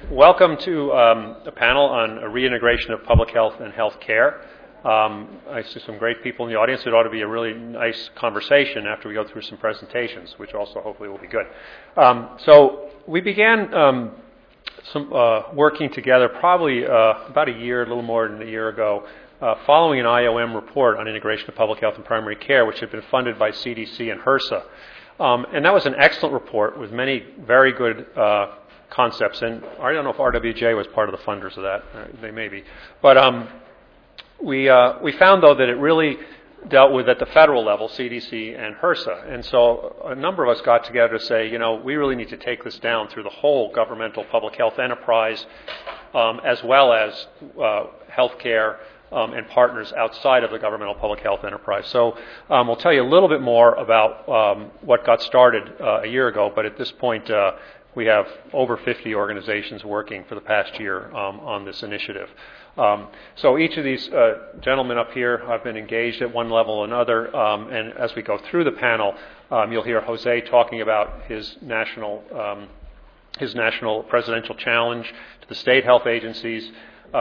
Welcome to a panel on reintegration of public health and health care. I see some great people in the audience. It ought to be a really nice conversation after we go through some presentations, which also hopefully will be good. So we began working together probably about a little more than a year ago, following an IOM report on integration of public health and primary care, which had been funded by CDC and HRSA. And that was an excellent report with many very good concepts. And I don't know if RWJ was part of the funders of that. They may be. But we found, though, that it really dealt with at the federal level, CDC and HRSA. And so a number of us got together to say, we really need to take this down through the whole governmental public health enterprise, as well as healthcare and partners outside of the governmental public health enterprise. So we'll tell you a little bit more about what got started a year ago, but at this point we have over 50 organizations working for the past year on this initiative. So each of these gentlemen up here have been engaged at one level or another, and as we go through the panel, you'll hear Jose talking about his national presidential challenge to the state health agencies.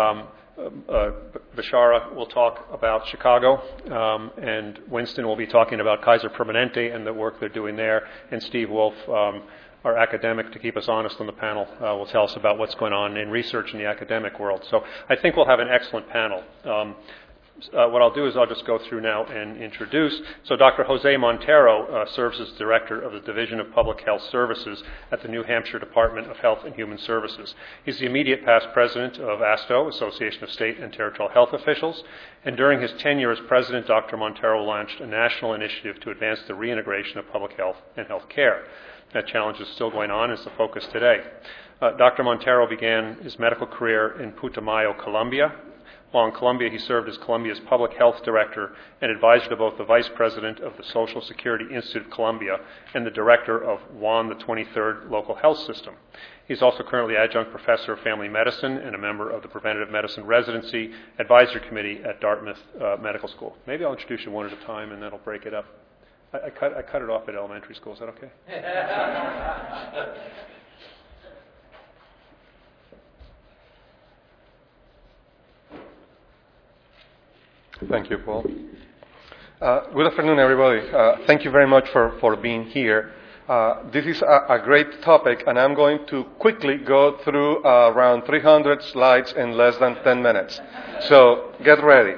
Bashara will talk about Chicago, and Winston will be talking about Kaiser Permanente and the work they're doing there, and Steve Wolf, our academic, to keep us honest on the panel, will tell us about what's going on in research in the academic world. So I think we'll have an excellent panel. What I'll do is I'll just go through now and introduce. So Dr. Jose Montero serves as Director of the Division of Public Health Services at the New Hampshire Department of Health and Human Services. He's the immediate past president of ASTO, Association of State and Territorial Health Officials, and during his tenure as president, Dr. Montero launched a national initiative to advance the reintegration of public health and health care. That challenge is still going on. It's the focus today. Dr. Montero began his medical career in Putumayo, Colombia. While in Colombia, he served as Colombia's public health director and advisor to both the vice president of the Social Security Institute of Colombia and the director of Juan XXIII Local Health System. He's also currently adjunct professor of family medicine and a member of the Preventative Medicine Residency Advisory Committee at Dartmouth Medical School. Maybe I'll introduce you one at a time, and then I'll break it up. I cut it off at elementary school. Is that okay? Thank you, Paul. Good afternoon, everybody. Thank you very much for being here. This is a great topic, and I'm going to quickly go through around 300 slides in less than 10 minutes. So get ready.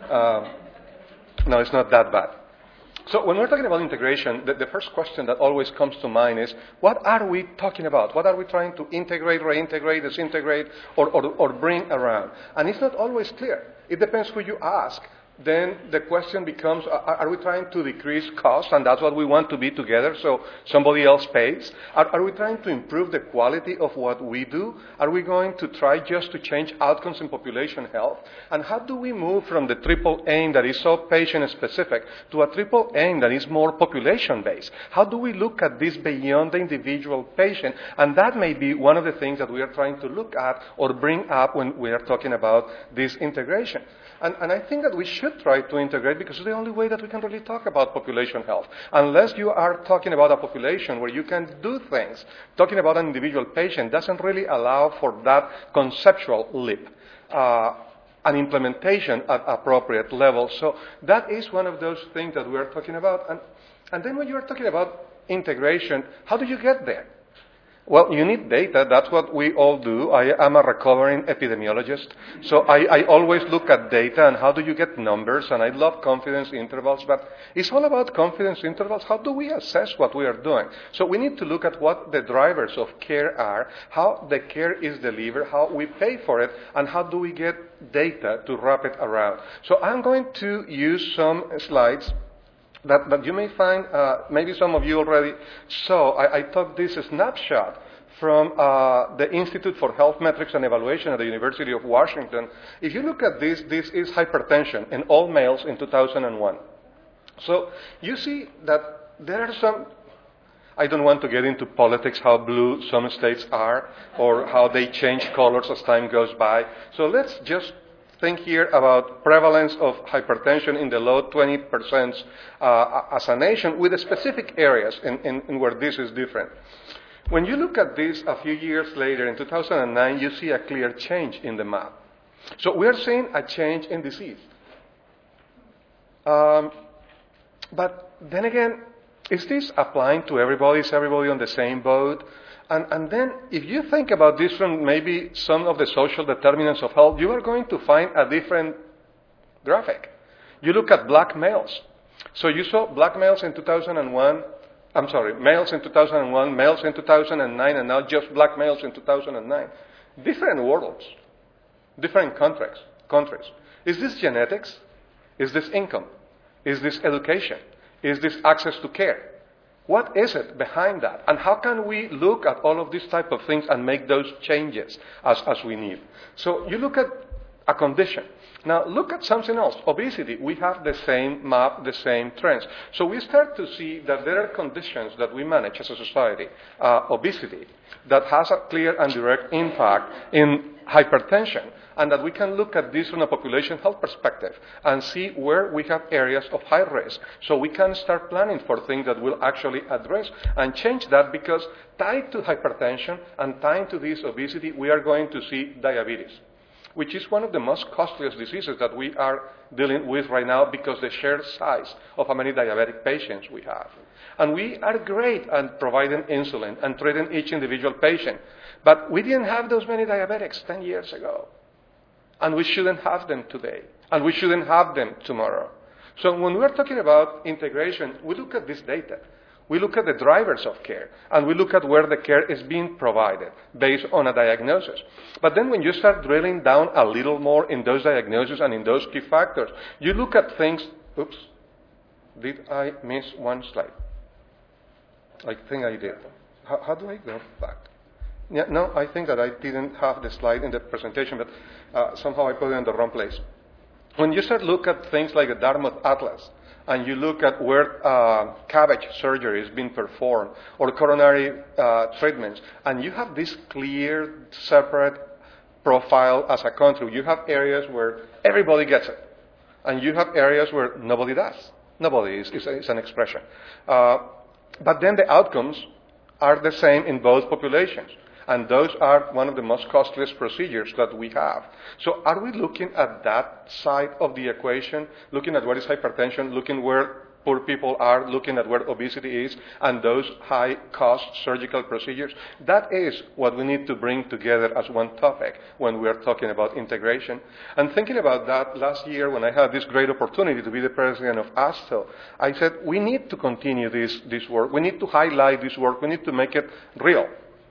No, it's not that bad. So when we're talking about integration, the first question that always comes to mind is, what are we talking about? What are we trying to integrate, reintegrate, disintegrate, or bring around? And it's not always clear. It depends who you ask. Then the question becomes, are we trying to decrease costs, and that's what we want to be together, so somebody else pays? Are we trying to improve the quality of what we do? Are we going to try just to change outcomes in population health? And how do we move from the triple aim that is so patient-specific to a triple aim that is more population-based? How do we look at this beyond the individual patient? And that may be one of the things that we are trying to look at or bring up when we are talking about this integration. And I think that we should try to integrate, because it's the only way that we can really talk about population health. Unless you are talking about a population where you can do things, talking about an individual patient doesn't really allow for that conceptual leap, an implementation at appropriate levels. So that is one of those things that we are talking about. And then when you are talking about integration, how do you get there? Well, you need data. That's what we all do. I am a recovering epidemiologist, so I always look at data and how do you get numbers, and I love confidence intervals, but it's all about confidence intervals. How do we assess what we are doing? So we need to look at what the drivers of care are, how the care is delivered, how we pay for it, and how do we get data to wrap it around. So I'm going to use some slides that you may find, maybe some of you already saw. I took this snapshot from the Institute for Health Metrics and Evaluation at the University of Washington. If you look at this is hypertension in all males in 2001. So you see that there are some, I don't want to get into politics, how blue some states are, or how they change colors as time goes by. So let's just think here about prevalence of hypertension in the low 20% as a nation, with specific areas in where this is different. When you look at this a few years later, in 2009, you see a clear change in the map. So we are seeing a change in disease. But then again, is this applying to everybody? Is everybody on the same boat? And then if you think about this from maybe some of the social determinants of health, you are going to find a different graphic. You look at black males. So you saw black males in 2001, males in 2001, males in 2009, and now just black males in 2009. Different worlds, different countries. Is this genetics? Is this income? Is this education? Is this access to care? What is it behind that? And how can we look at all of these type of things and make those changes as we need? So you look at a condition. Now look at something else. Obesity. We have the same map, the same trends. So we start to see that there are conditions that we manage as a society. Obesity, that has a clear and direct impact in hypertension, and that we can look at this from a population health perspective and see where we have areas of high risk. So we can start planning for things that will actually address and change that, because tied to hypertension and tied to this obesity, we are going to see diabetes, which is one of the most costliest diseases that we are dealing with right now because the sheer size of how many diabetic patients we have. And we are great at providing insulin and treating each individual patient. But we didn't have those many diabetics 10 years ago. And we shouldn't have them today. And we shouldn't have them tomorrow. So when we're talking about integration, we look at this data. We look at the drivers of care. And we look at where the care is being provided based on a diagnosis. But then when you start drilling down a little more in those diagnoses and in those key factors, you look at things. Oops. Did I miss one slide? I think I did. How do I go back? Yeah, no, I think that I didn't have the slide in the presentation, but somehow I put it in the wrong place. When you start look at things like the Dartmouth Atlas, and you look at where CABG surgery is being performed, or coronary treatments, and you have this clear, separate profile as a country, you have areas where everybody gets it, and you have areas where nobody does. Nobody is an expression. But then the outcomes are the same in both populations. And those are one of the most costliest procedures that we have. So are we looking at that side of the equation, looking at what is hypertension, looking where poor people are, looking at where obesity is, and those high-cost surgical procedures? That is what we need to bring together as one topic when we are talking about integration. And thinking about that, last year when I had this great opportunity to be the president of ASTEL, I said, we need to continue this work. We need to highlight this work. We need to make it real.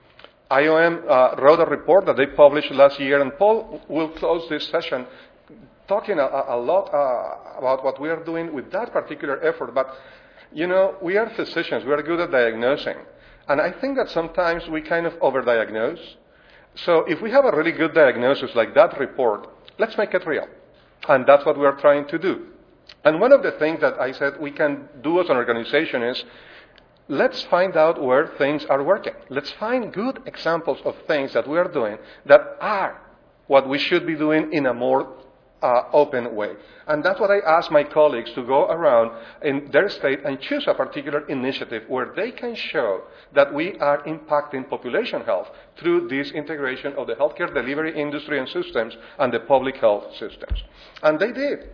IOM wrote a report that they published last year, and Paul will close this session talking a lot about what we are doing with that particular effort. But, you know, we are physicians. We are good at diagnosing. And I think that sometimes we kind of overdiagnose. So if we have a really good diagnosis like that report, let's make it real. And that's what we are trying to do. And one of the things that I said we can do as an organization is, let's find out where things are working. Let's find good examples of things that we are doing that are what we should be doing in a more open way. And that's what I ask my colleagues to go around in their state and choose a particular initiative where they can show that we are impacting population health through this integration of the healthcare delivery industry and systems and the public health systems. And they did.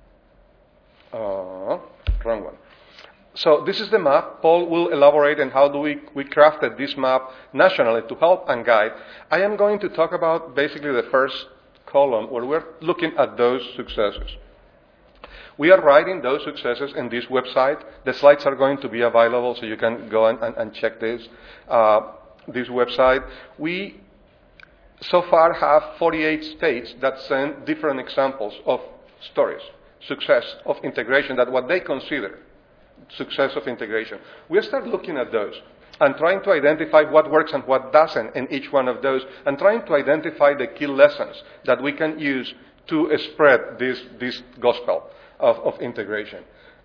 Wrong one. So this is the map. Paul will elaborate on how we crafted this map nationally to help and guide. I am going to talk about basically the first column where we're looking at those successes. We are writing those successes in this website. The slides are going to be available so you can go and check this website. We so far have 48 states that send different examples of stories, success of integration, that what they consider success of integration. We start looking at those and trying to identify what works and what doesn't in each one of those, and trying to identify the key lessons that we can use to spread this gospel of integration.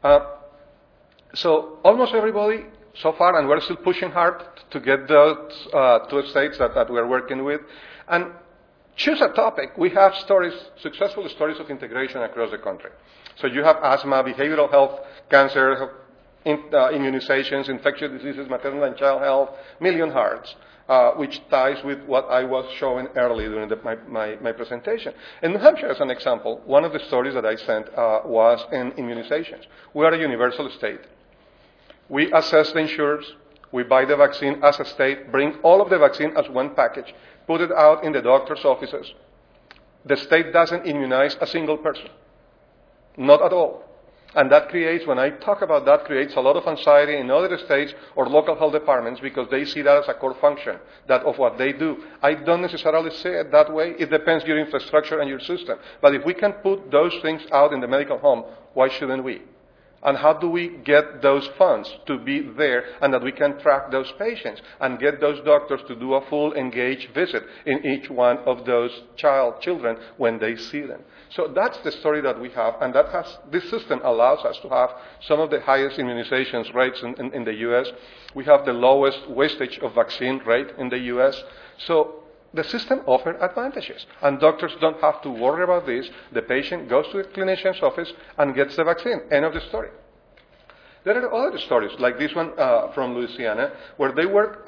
So almost everybody so far, and we're still pushing hard to get those 2 states that we're working with, and choose a topic. We have successful stories of integration across the country. So you have asthma, behavioral health, cancer, immunizations, infectious diseases, maternal and child health, Million Hearts, which ties with what I was showing earlier during my presentation. In New Hampshire, as an example, one of the stories that I sent was in immunizations. We are a universal state. We assess the insurers. We buy the vaccine as a state, bring all of the vaccine as one package, put it out in the doctor's offices. The state doesn't immunize a single person. Not at all. And that creates, when I talk about that, creates a lot of anxiety in other states or local health departments because they see that as a core function of what they do. I don't necessarily say it that way. It depends on your infrastructure and your system. But if we can put those things out in the medical home, why shouldn't we? And how do we get those funds to be there and that we can track those patients and get those doctors to do a full engaged visit in each one of those children when they see them? So that's the story that we have, and this system allows us to have some of the highest immunizations rates in the U.S. We have the lowest wastage of vaccine rate in the U.S. So the system offers advantages, and doctors don't have to worry about this. The patient goes to the clinician's office and gets the vaccine. End of the story. There are other stories, like this one from Louisiana, where they work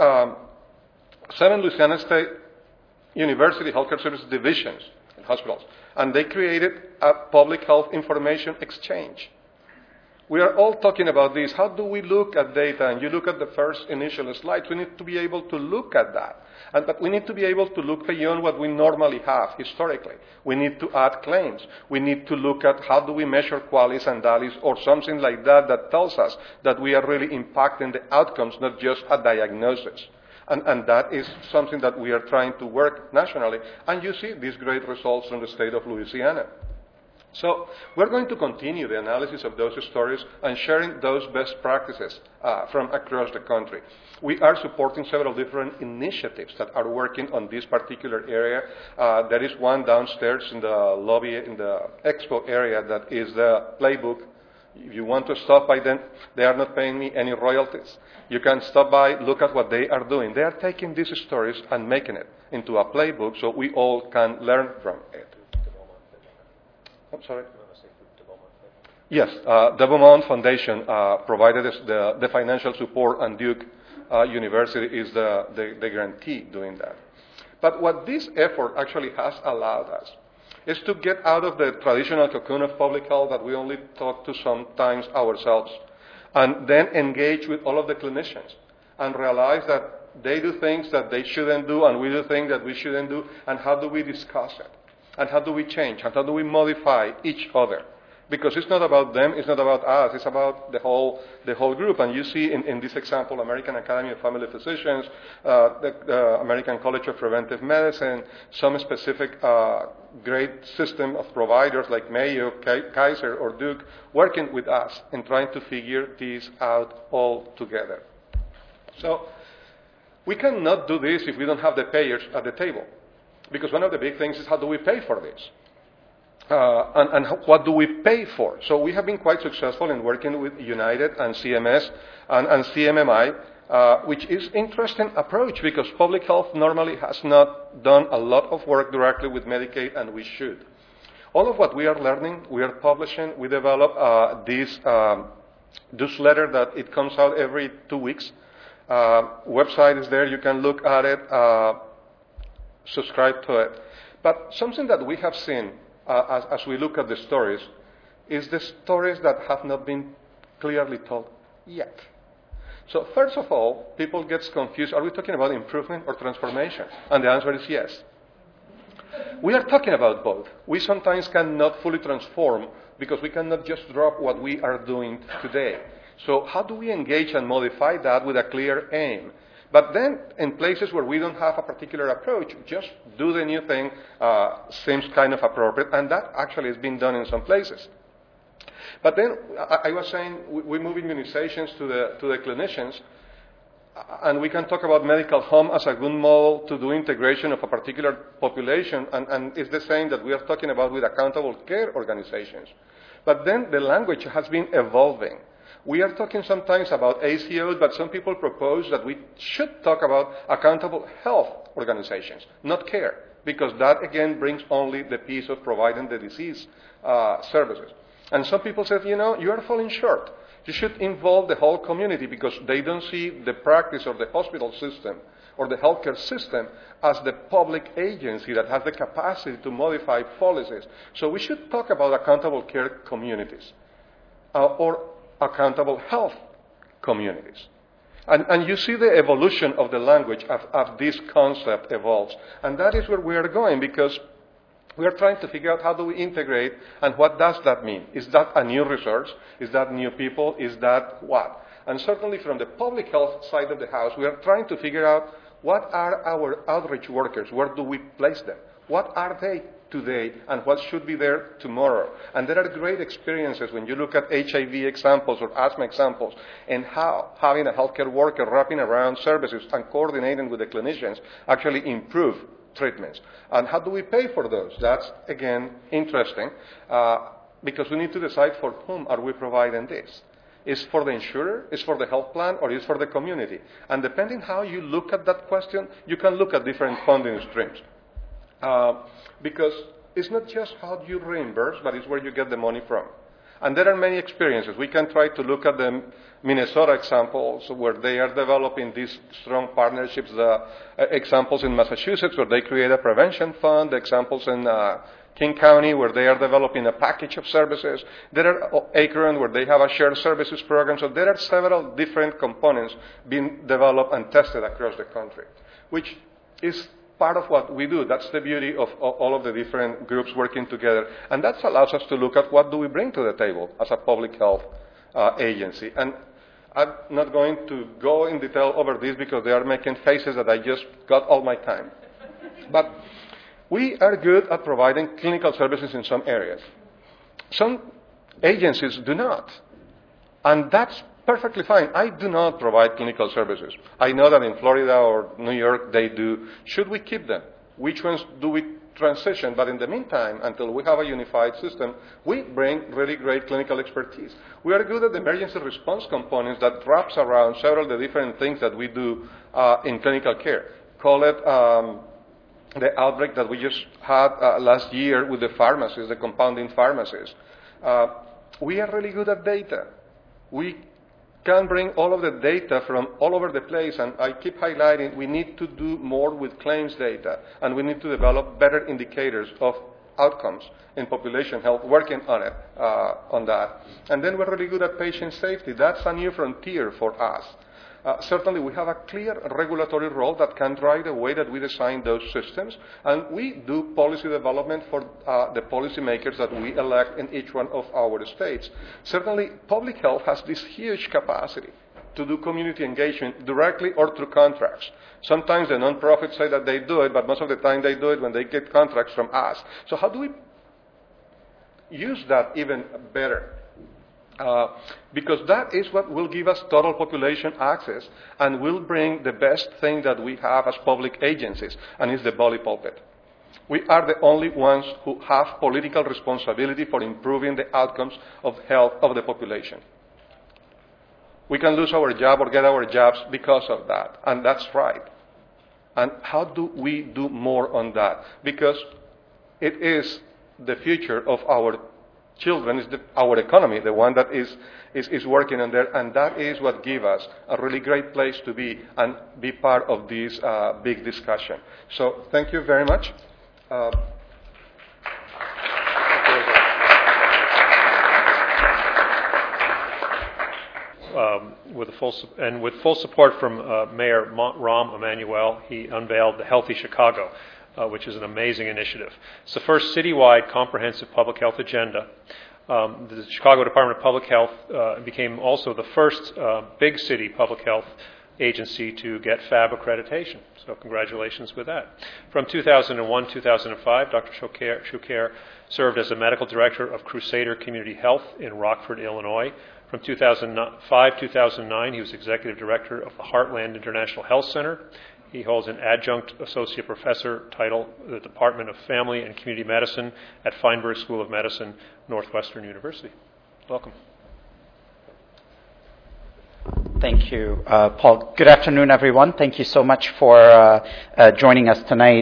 7 Louisiana State University Healthcare Service divisions in hospitals, and they created a public health information exchange. We are all talking about this. How do we look at data? And you look at the first initial slides. We need to be able to look at that. But we need to be able to look beyond what we normally have historically. We need to add claims. We need to look at how do we measure QALYs and DALYs or something like that that tells us that we are really impacting the outcomes, not just a diagnosis. And that is something that we are trying to work nationally. And you see these great results from the state of Louisiana. So we're going to continue the analysis of those stories and sharing those best practices from across the country. We are supporting several different initiatives that are working on this particular area. There is one downstairs in the lobby, in the expo area, that is the playbook. If you want to stop by them, they are not paying me any royalties. You can stop by, look at what they are doing. They are taking these stories and making it into a playbook so we all can learn from it. I'm sorry? Yes, the Beaumont Foundation provided us the financial support, and Duke University is the grantee doing that. But what this effort actually has allowed us is to get out of the traditional cocoon of public health that we only talk to sometimes ourselves, and then engage with all of the clinicians and realize that they do things that they shouldn't do and we do things that we shouldn't do, and how do we discuss it? And how do we change? And how do we modify each other? Because it's not about them, it's not about us, it's about the whole group. And you see in this example, American Academy of Family Physicians, the American College of Preventive Medicine, some specific great system of providers like Mayo, Kaiser, or Duke, working with us in trying to figure this out all together. So we cannot do this if we don't have the payers at the table. Because one of the big things is how do we pay for this? And what do we pay for? So we have been quite successful in working with United and CMS and CMMI, which is interesting approach because public health normally has not done a lot of work directly with Medicaid, and we should. All of what we are learning, we are publishing. We develop this newsletter that it comes out every 2 weeks. Website is there. You can look at it. Subscribe to it. But something that we have seen as we look at the stories is the stories that have not been clearly told yet. So first of all, people get confused. Are we talking about improvement or transformation? And the answer is yes. We are talking about both. We sometimes cannot fully transform because we cannot just drop what we are doing today. So how do we engage and modify that with a clear aim? But then, in places where we don't have a particular approach, just do the new thing seems kind of appropriate, and that actually has been done in some places. But then, I was saying, we move immunizations to the clinicians, and we can talk about medical home as a good model to do integration of a particular population, and it's the same that we are talking about with accountable care organizations. But then the language has been evolving. We are talking sometimes about ACOs, but some people propose that we should talk about accountable health organizations, not care, because that, again, brings only the piece of providing the disease services. And some people said, you are falling short. You should involve the whole community because they don't see the practice of the hospital system or the healthcare system as the public agency that has the capacity to modify policies. So we should talk about accountable care communities or accountable health communities. And you see the evolution of the language as this concept evolves. And that is where we are going because we are trying to figure out how do we integrate and what does that mean? Is that a new resource? Is that new people? Is that what? And certainly from the public health side of the house, we are trying to figure out what are our outreach workers? Where do we place them? What are they today and what should be there tomorrow? And there are great experiences when you look at HIV examples or asthma examples and how having a healthcare worker wrapping around services and coordinating with the clinicians actually improve treatments. And how do we pay for those? That's, again, interesting because we need to decide for whom are we providing this. Is for the insurer, is for the health plan, or is for the community? And depending how you look at that question, you can look at different funding streams. Because it's not just how you reimburse, but it's where you get the money from. And there are many experiences. We can try to look at the Minnesota examples where they are developing these strong partnerships, the examples in Massachusetts where they create a prevention fund, the examples in King County where they are developing a package of services. There are Akron where they have a shared services program. So there are several different components being developed and tested across the country, which is part of what we do. That's the beauty of all of the different groups working together. And that allows us to look at what do we bring to the table as a public health agency. And I'm not going to go in detail over this because they are making faces that I just got all my time. But we are good at providing clinical services in some areas. Some agencies do not. And that's perfectly fine. I do not provide clinical services. I know that in Florida or New York they do. Should we keep them? Which ones do we transition? But in the meantime, until we have a unified system, we bring really great clinical expertise. We are good at the emergency response components that wraps around several of the different things that we do in clinical care. Call it the outbreak that we just had last year with the pharmacies, the compounding pharmacies. We are really good at data. We can bring all of the data from all over the place, and I keep highlighting we need to do more with claims data, and we need to develop better indicators of outcomes in population health, working on it, on that. And then we're really good at patient safety. That's a new frontier for us. Certainly, we have a clear regulatory role that can drive the way that we design those systems, and we do policy development for the policymakers that we elect in each one of our states. Certainly, public health has this huge capacity to do community engagement directly or through contracts. Sometimes the nonprofits say that they do it, but most of the time they do it when they get contracts from us. So how do we use that even better? Because that is what will give us total population access and will bring the best thing that we have as public agencies, and it's the bully pulpit. We are the only ones who have political responsibility for improving the outcomes of health of the population. We can lose our job or get our jobs because of that, and that's right. And how do we do more on that? Because it is the future of our children, is our economy, the one that is working on there, and that is what gives us a really great place to be and be part of this big discussion. So thank you very much. With full support from Mayor Rahm Emanuel, he unveiled the Healthy Chicago, which is an amazing initiative. It's the first citywide comprehensive public health agenda. The Chicago Department of Public Health became also the first big city public health agency to get FAB accreditation. So congratulations with that. From 2001-2005, Dr. Choucair served as the medical director of Crusader Community Health in Rockford, Illinois. From 2005-2009, he was executive director of the Heartland International Health Center. He holds an adjunct associate professor title in the Department of Family and Community Medicine at Feinberg School of Medicine, Northwestern University. Welcome. Thank you, Paul. Good afternoon, everyone. Thank you so much for joining us tonight.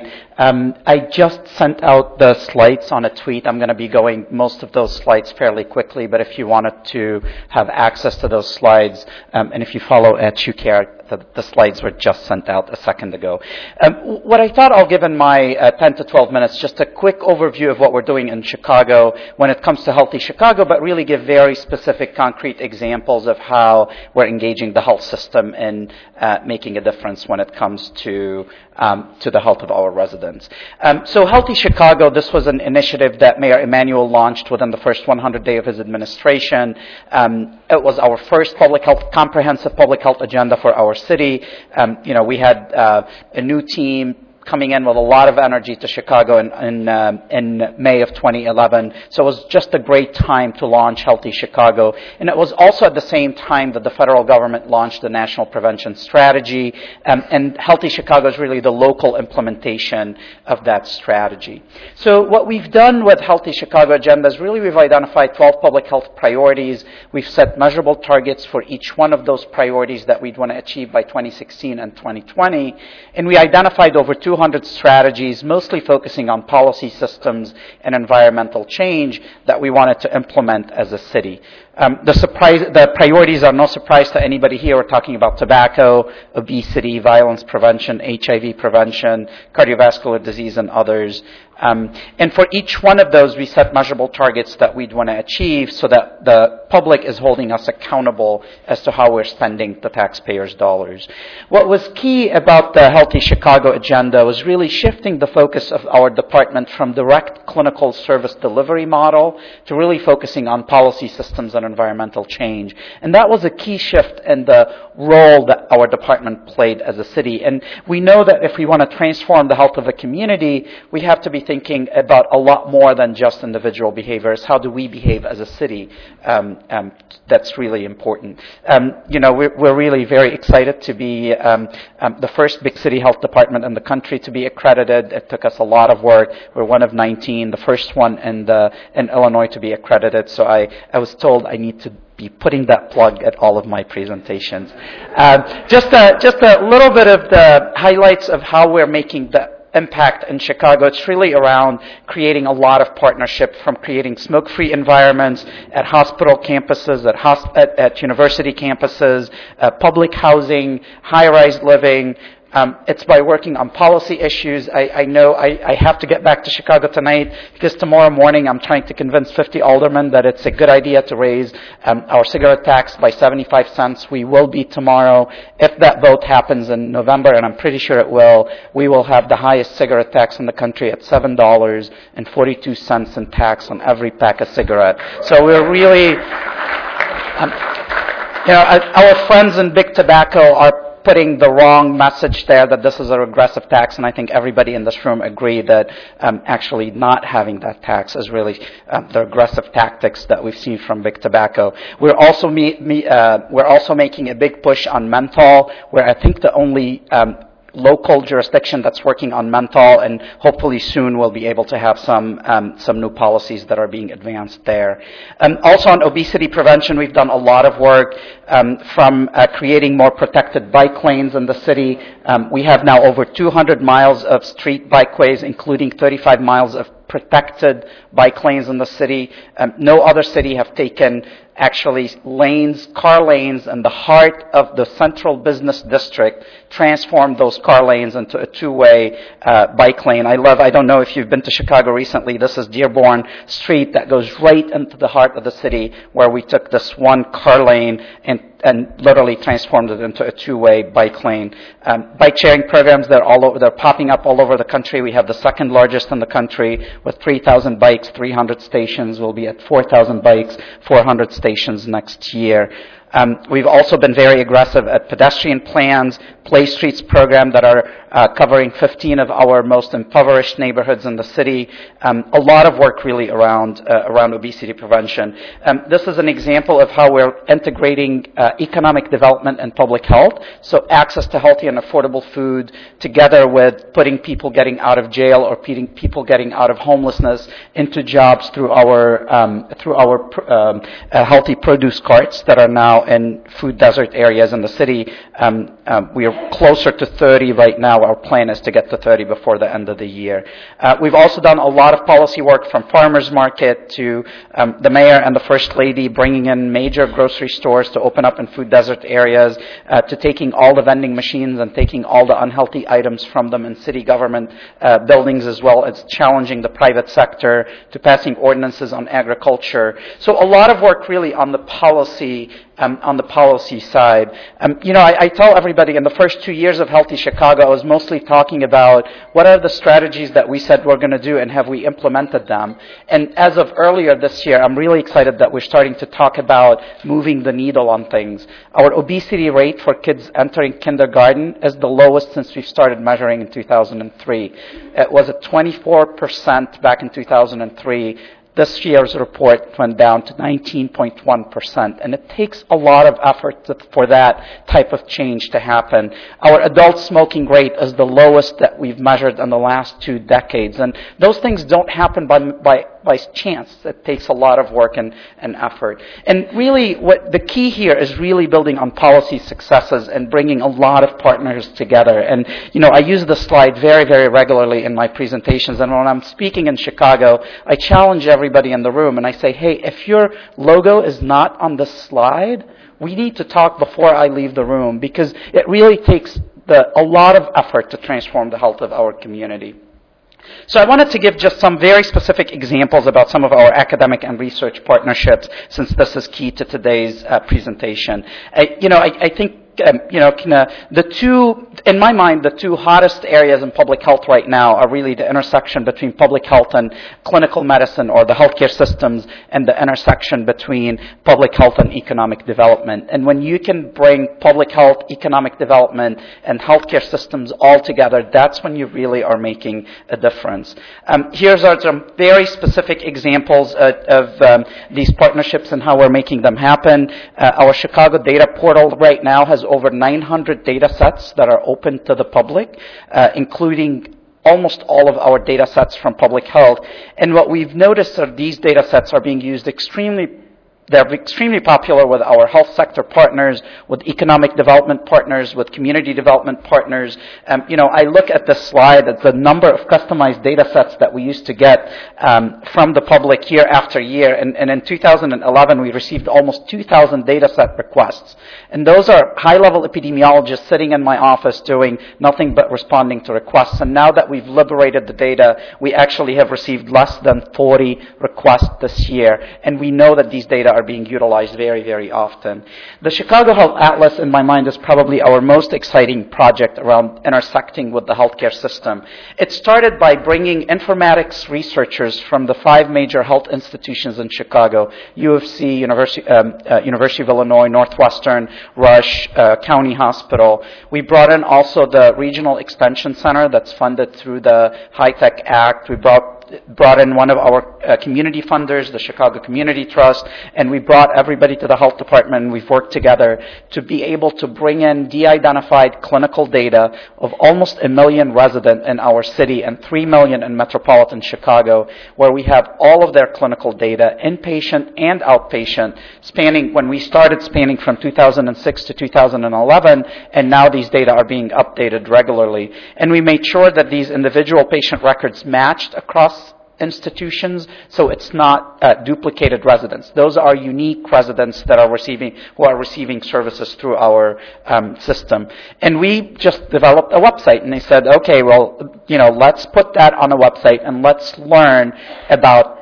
I just sent out the slides on a tweet. I'm going to be going most of those slides fairly quickly, but if you wanted to have access to those slides, and if you follow at UCARE, the slides were just sent out a second ago. What I thought I'll give in my 10 to 12 minutes, just a quick overview of what we're doing in Chicago when it comes to Healthy Chicago, but really give very specific, concrete examples of how we're engaging the health system in making a difference when it comes to the health of our residents. So Healthy Chicago, this was an initiative that Mayor Emanuel launched within the first 100 days of his administration. It was our first comprehensive public health agenda for our city. We had a new team coming in with a lot of energy to Chicago in May of 2011. So it was just a great time to launch Healthy Chicago. And it was also at the same time that the federal government launched the National Prevention Strategy. And Healthy Chicago is really the local implementation of that strategy. So what we've done with Healthy Chicago Agenda is really we've identified 12 public health priorities. We've set measurable targets for each one of those priorities that we'd want to achieve by 2016 and 2020. And we identified over 200 strategies, mostly focusing on policy systems and environmental change that we wanted to implement as a city. The priorities are no surprise to anybody here. We're talking about tobacco, obesity, violence prevention, HIV prevention, cardiovascular disease, and others. And for each one of those, we set measurable targets that we'd want to achieve so that the public is holding us accountable as to how we're spending the taxpayers' dollars. What was key about the Healthy Chicago agenda was really shifting the focus of our department from direct clinical service delivery model to really focusing on policy systems and environmental change. And that was a key shift in the role that our department played as a city. And we know that if we want to transform the health of a community, we have to be thinking about a lot more than just individual behaviors. How do we behave as a city? That's really important. We're really very excited to be the first big city health department in the country to be accredited. It took us a lot of work. We're one of 19, the first one in Illinois to be accredited. So I was told I need to be putting that plug at all of my presentations. Just a little bit of the highlights of how we're making the impact in Chicago. It's really around creating a lot of partnership, from creating smoke-free environments at hospital campuses, at university campuses, public housing, high-rise living. It's by working on policy issues. I know I have to get back to Chicago tonight because tomorrow morning I'm trying to convince 50 aldermen that it's a good idea to raise our cigarette tax by 75 cents. We will be tomorrow. If that vote happens in November, and I'm pretty sure it will, we will have the highest cigarette tax in the country at $7.42 in tax on every pack of cigarette. So we're really, our friends in Big Tobacco are putting the wrong message there that this is a regressive tax, and I think everybody in this room agree that actually not having that tax is really the aggressive tactics that we've seen from Big Tobacco. We're also making a big push on menthol. We're, I think, the only local jurisdiction that's working on menthol, and hopefully soon we'll be able to have some new policies that are being advanced there. Also on obesity prevention, we've done a lot of work from creating more protected bike lanes in the city. We have now over 200 miles of street bikeways, including 35 miles of protected bike lanes in the city. No other city have taken actually car lanes in the heart of the central business district, transformed those car lanes into a two-way bike lane. I don't know if you've been to Chicago recently, this is Dearborn Street that goes right into the heart of the city, where we took this one car lane and literally transformed it into a two-way bike lane. Bike sharing programs, they're popping up all over the country. We have the second largest in the country with 3,000 bikes, 300 stations. We'll be at 4,000 bikes, 400 stations next year. We've also been very aggressive at pedestrian plans, Play Streets program that are covering 15 of our most impoverished neighborhoods in the city. A lot of work really around obesity prevention. This is an example of how we're integrating economic development and public health. So access to healthy and affordable food together with putting people getting out of jail or people getting out of homelessness into jobs through our healthy produce carts that are now in food desert areas in the city. We are closer to 30 right now. Our plan is to get to 30 before the end of the year. We've also done a lot of policy work from farmers market to the mayor and the first lady bringing in major grocery stores to open up in food desert areas, to taking all the vending machines and taking all the unhealthy items from them in city government buildings, as well as challenging the private sector, to passing ordinances on agriculture. So a lot of work really on the policy side. I tell everybody in the first 2 years of Healthy Chicago, I was mostly talking about what are the strategies that we said we're going to do and have we implemented them. And as of earlier this year, I'm really excited that we're starting to talk about moving the needle on things. Our obesity rate for kids entering kindergarten is the lowest since we started measuring in 2003. It was at 24% back in 2003. This year's report went down to 19.1%, and it takes a lot of effort for that type of change to happen. Our adult smoking rate is the lowest that we've measured in the last 2 decades, and those things don't happen by chance. It takes a lot of work and effort. And really, what the key here is really building on policy successes and bringing a lot of partners together. And, I use this slide very, very regularly in my presentations, and when I'm speaking in Chicago, I challenge everybody in the room, and I say, hey, if your logo is not on this slide, we need to talk before I leave the room, because it really takes a lot of effort to transform the health of our community. So I wanted to give just some very specific examples about some of our academic and research partnerships, since this is key to today's presentation. I think in my mind, the two hottest areas in public health right now are really the intersection between public health and clinical medicine, or the healthcare systems, and the intersection between public health and economic development. And when you can bring public health, economic development, and healthcare systems all together, that's when you really are making a difference. Here's some very specific examples of these partnerships and how we're making them happen. Our Chicago Data Portal right now has over 900 data sets that are open to the public, including almost all of our data sets from public health. And what we've noticed are these data sets are being used they're extremely popular with our health sector partners, with economic development partners, with community development partners. I look at this slide at the number of customized data sets that we used to get from the public year after year. And in 2011, we received almost 2,000 data set requests. And those are high-level epidemiologists sitting in my office doing nothing but responding to requests. And now that we've liberated the data, we actually have received less than 40 requests this year. And we know that these data are being utilized very, very often. The Chicago Health Atlas, in my mind, is probably our most exciting project around intersecting with the healthcare system. It started by bringing informatics researchers from the 5 major health institutions in Chicago: U of C, University of Illinois, Northwestern, Rush, County Hospital. We brought in also the Regional Extension Center that's funded through the HITECH Act. We brought in one of our community funders, the Chicago Community Trust, and we brought everybody to the health department, and we've worked together to be able to bring in de-identified clinical data of almost 1 million residents in our city and 3 million in metropolitan Chicago, where we have all of their clinical data, inpatient and outpatient, when we started spanning from 2006 to 2011, and now these data are being updated regularly. And we made sure that these individual patient records matched across institutions, so it's not duplicated residents. Those are unique residents that are receiving services through our system. And we just developed a website, and they said, okay, well, let's put that on a website and let's learn about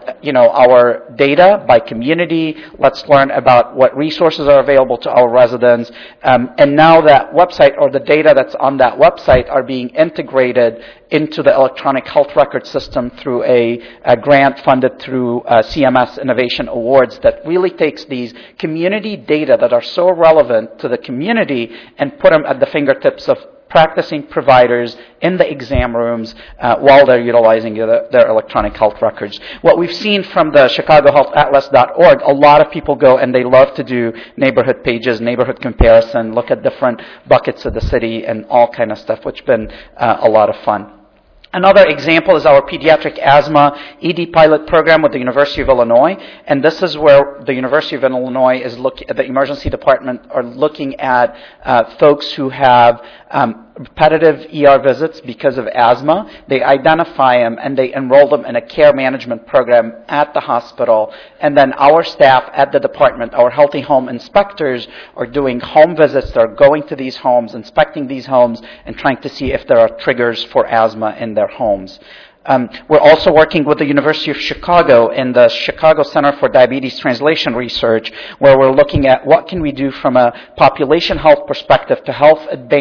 our data by community. Let's learn about what resources are available to our residents. And now that website, or the data that's on that website, are being integrated into the electronic health record system through a grant funded through CMS Innovation Awards that really takes these community data that are so relevant to the community and put them at the fingertips of practicing providers in the exam rooms while they're utilizing their electronic health records. What we've seen from the ChicagoHealthAtlas.org, a lot of people go and they love to do neighborhood pages, neighborhood comparison, look at different buckets of the city and all kind of stuff, which has been a lot of fun. Another example is our pediatric asthma ED pilot program with the University of Illinois, and this is where the University of Illinois is the emergency department are looking at folks who have repetitive ER visits because of asthma. They identify them and they enroll them in a care management program at the hospital, and then our staff at the department, our healthy home inspectors, are doing home visits. They're going to these homes, inspecting these homes, and trying to see if there are triggers for asthma in their homes. We're also working with the University of Chicago in the Chicago Center for Diabetes Translation Research, where we're looking at what can we do from a population health perspective to help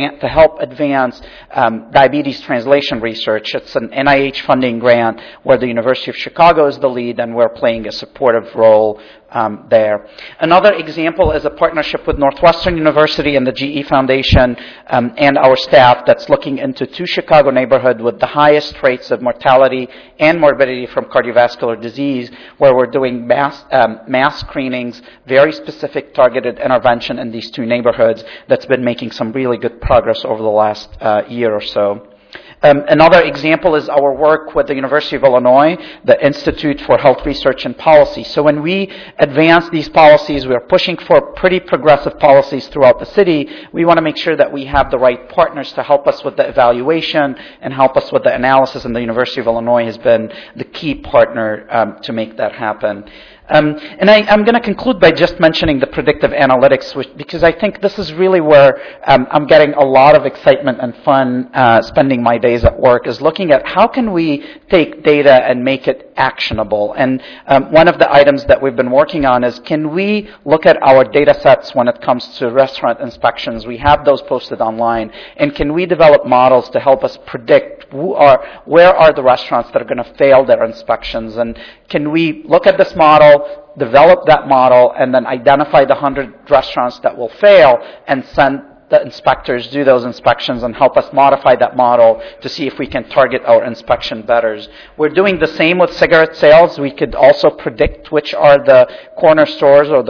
advance diabetes translation research. It's an NIH funding grant where the University of Chicago is the lead, and we're playing a supportive role there. Another example is a partnership with Northwestern University and the GE Foundation and our staff that's looking into 2 Chicago neighborhoods with the highest rates of mortality and morbidity from cardiovascular disease, where we're doing mass screenings, very specific targeted intervention in these 2 neighborhoods that's been making some really good progress over the last year or so. Another example is our work with the University of Illinois, the Institute for Health Research and Policy. So when we advance these policies, we're pushing for pretty progressive policies throughout the city. We want to make sure that we have the right partners to help us with the evaluation and help us with the analysis, and the University of Illinois has been the key partner to make that happen. And I'm going to conclude by just mentioning the predictive analytics, because I think this is really where I'm getting a lot of excitement and fun spending my days at work, is looking at how can we take data and make it actionable. And one of the items that we've been working on is, can we look at our data sets when it comes to restaurant inspections? We have those posted online. And can we develop models to help us predict where are the restaurants that are going to fail their inspections? And can we look at this model, develop that model, and then identify the 100 restaurants that will fail and send the inspectors do those inspections and help us modify that model to see if we can target our inspection better. We're doing the same with cigarette sales. We could also predict which are the corner stores or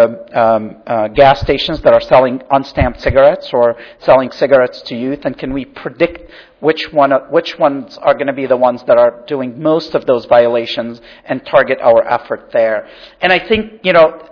the gas stations that are selling unstamped cigarettes or selling cigarettes to youth, and can we predict which ones are going to be the ones that are doing most of those violations and target our effort there. And I think,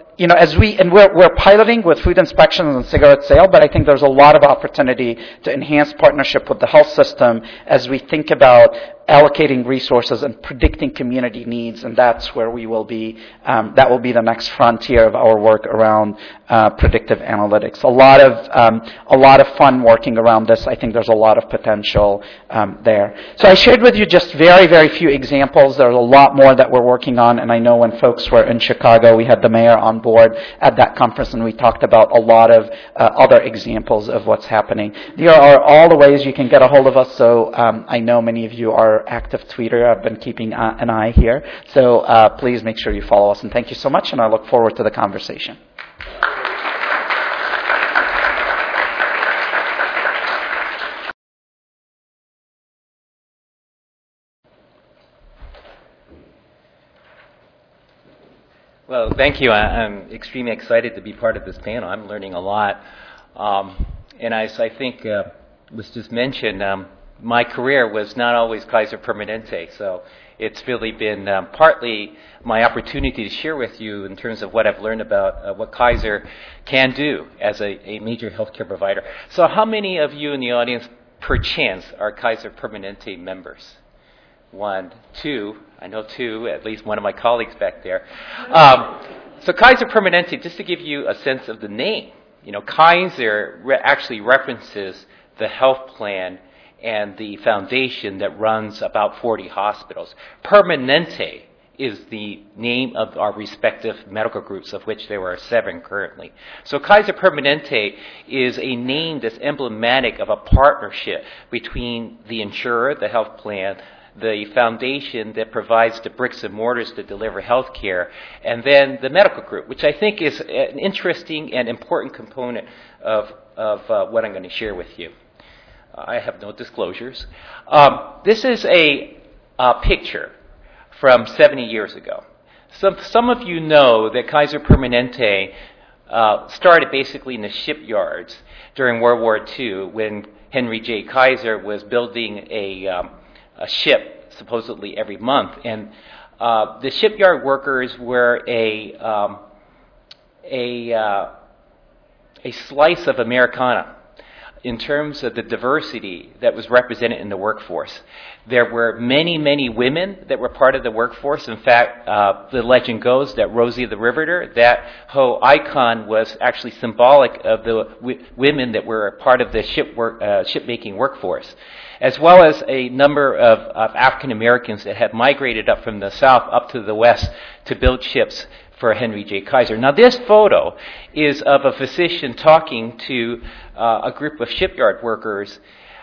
we're piloting with food inspections and cigarette sale, but I think there's a lot of opportunity to enhance partnership with the health system as we think about allocating resources and predicting community needs, and that's where we will be. That will be the next frontier of our work around predictive analytics. A lot of fun working around this. I think there's a lot of potential there. So I shared with you just very, very few examples. There's a lot more that we're working on, and I know when folks were in Chicago, we had the mayor on board at that conference, and we talked about a lot of other examples of what's happening. There are all the ways you can get a hold of us. So I know many of you are active tweeter. I've been keeping an eye here. So please make sure you follow us. And thank you so much, and I look forward to the conversation. Well, thank you. I'm extremely excited to be part of this panel. I'm learning a lot. And as I think was just mentioned, my career was not always Kaiser Permanente, so it's really been partly my opportunity to share with you in terms of what I've learned about what Kaiser can do as a major healthcare provider. So how many of you in the audience, perchance, are Kaiser Permanente members? 1, 2, I know 2, at least one of my colleagues back there. So Kaiser Permanente, just to give you a sense of the name, Kaiser actually references the health plan and the foundation that runs about 40 hospitals. Permanente is the name of our respective medical groups, of which there are 7 currently. So Kaiser Permanente is a name that's emblematic of a partnership between the insurer, the health plan, the foundation that provides the bricks and mortars to deliver health care, and then the medical group, which I think is an interesting and important component of what I'm going to share with you. I have no disclosures. This is a picture from 70 years ago. Some of you know that Kaiser Permanente started basically in the shipyards during World War II when Henry J. Kaiser was building a ship supposedly every month. And the shipyard workers were a slice of Americana in terms of the diversity that was represented in the workforce. There were many, many women that were part of the workforce. In fact, the legend goes that Rosie the Riveter, that whole icon was actually symbolic of the women that were part of the shipmaking workforce, as well as a number of African Americans that had migrated up from the south up to the west to build ships for Henry J. Kaiser. Now, this photo is of a physician talking to a group of shipyard workers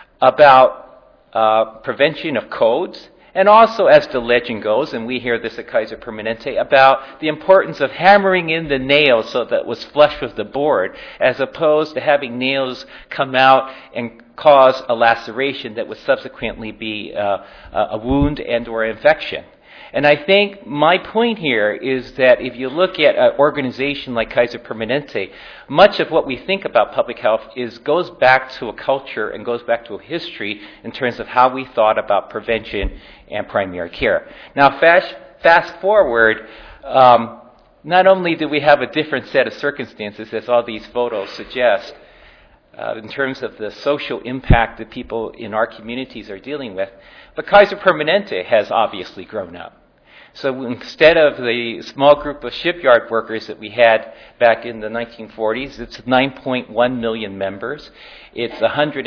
about prevention of codes, and also, as the legend goes, and we hear this at Kaiser Permanente, about the importance of hammering in the nails so that it was flush with the board, as opposed to having nails come out and cause a laceration that would subsequently be a wound and or infection. And I think my point here is that if you look at an organization like Kaiser Permanente, much of what we think about public health goes back to a culture and goes back to a history in terms of how we thought about prevention and primary care. Now, fast forward, not only do we have a different set of circumstances, as all these photos suggest, in terms of the social impact that people in our communities are dealing with, but Kaiser Permanente has obviously grown up. So instead of the small group of shipyard workers that we had back in the 1940s, it's 9.1 million members. It's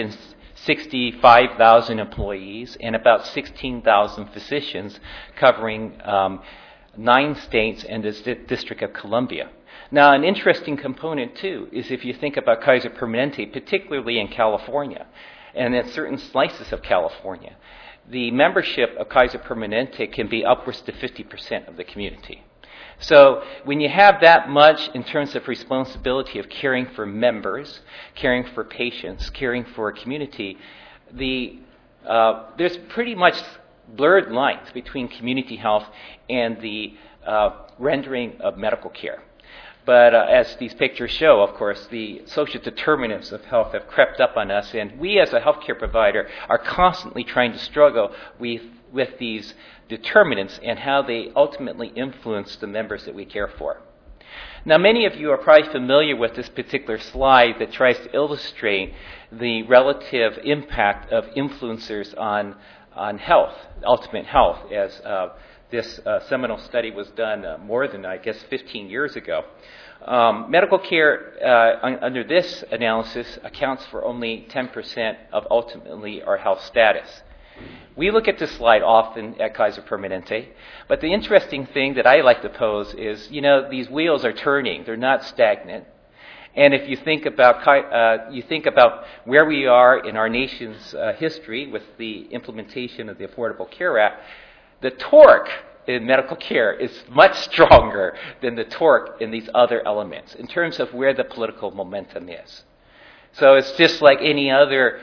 165,000 employees and about 16,000 physicians covering 9 states and the District of Columbia. Now, an interesting component, too, is if you think about Kaiser Permanente, particularly in California, and in certain slices of California, the membership of Kaiser Permanente can be upwards to 50% of the community. So when you have that much in terms of responsibility of caring for members, caring for patients, caring for a community, there's pretty much blurred lines between community health and the rendering of medical care. But as these pictures show, of course, the social determinants of health have crept up on us, and we as a healthcare provider are constantly trying to struggle with these determinants and how they ultimately influence the members that we care for. Now, many of you are probably familiar with this particular slide that tries to illustrate the relative impact of influencers on health, ultimate health, as this seminal study was done more than, 15 years ago. Medical care, under this analysis, accounts for only 10% of ultimately our health status. We look at this slide often at Kaiser Permanente, but the interesting thing that I like to pose is, these wheels are turning. They're not stagnant. And if you think about where we are in our nation's history with the implementation of the Affordable Care Act, the torque in medical care is much stronger than the torque in these other elements in terms of where the political momentum is. So it's just like any other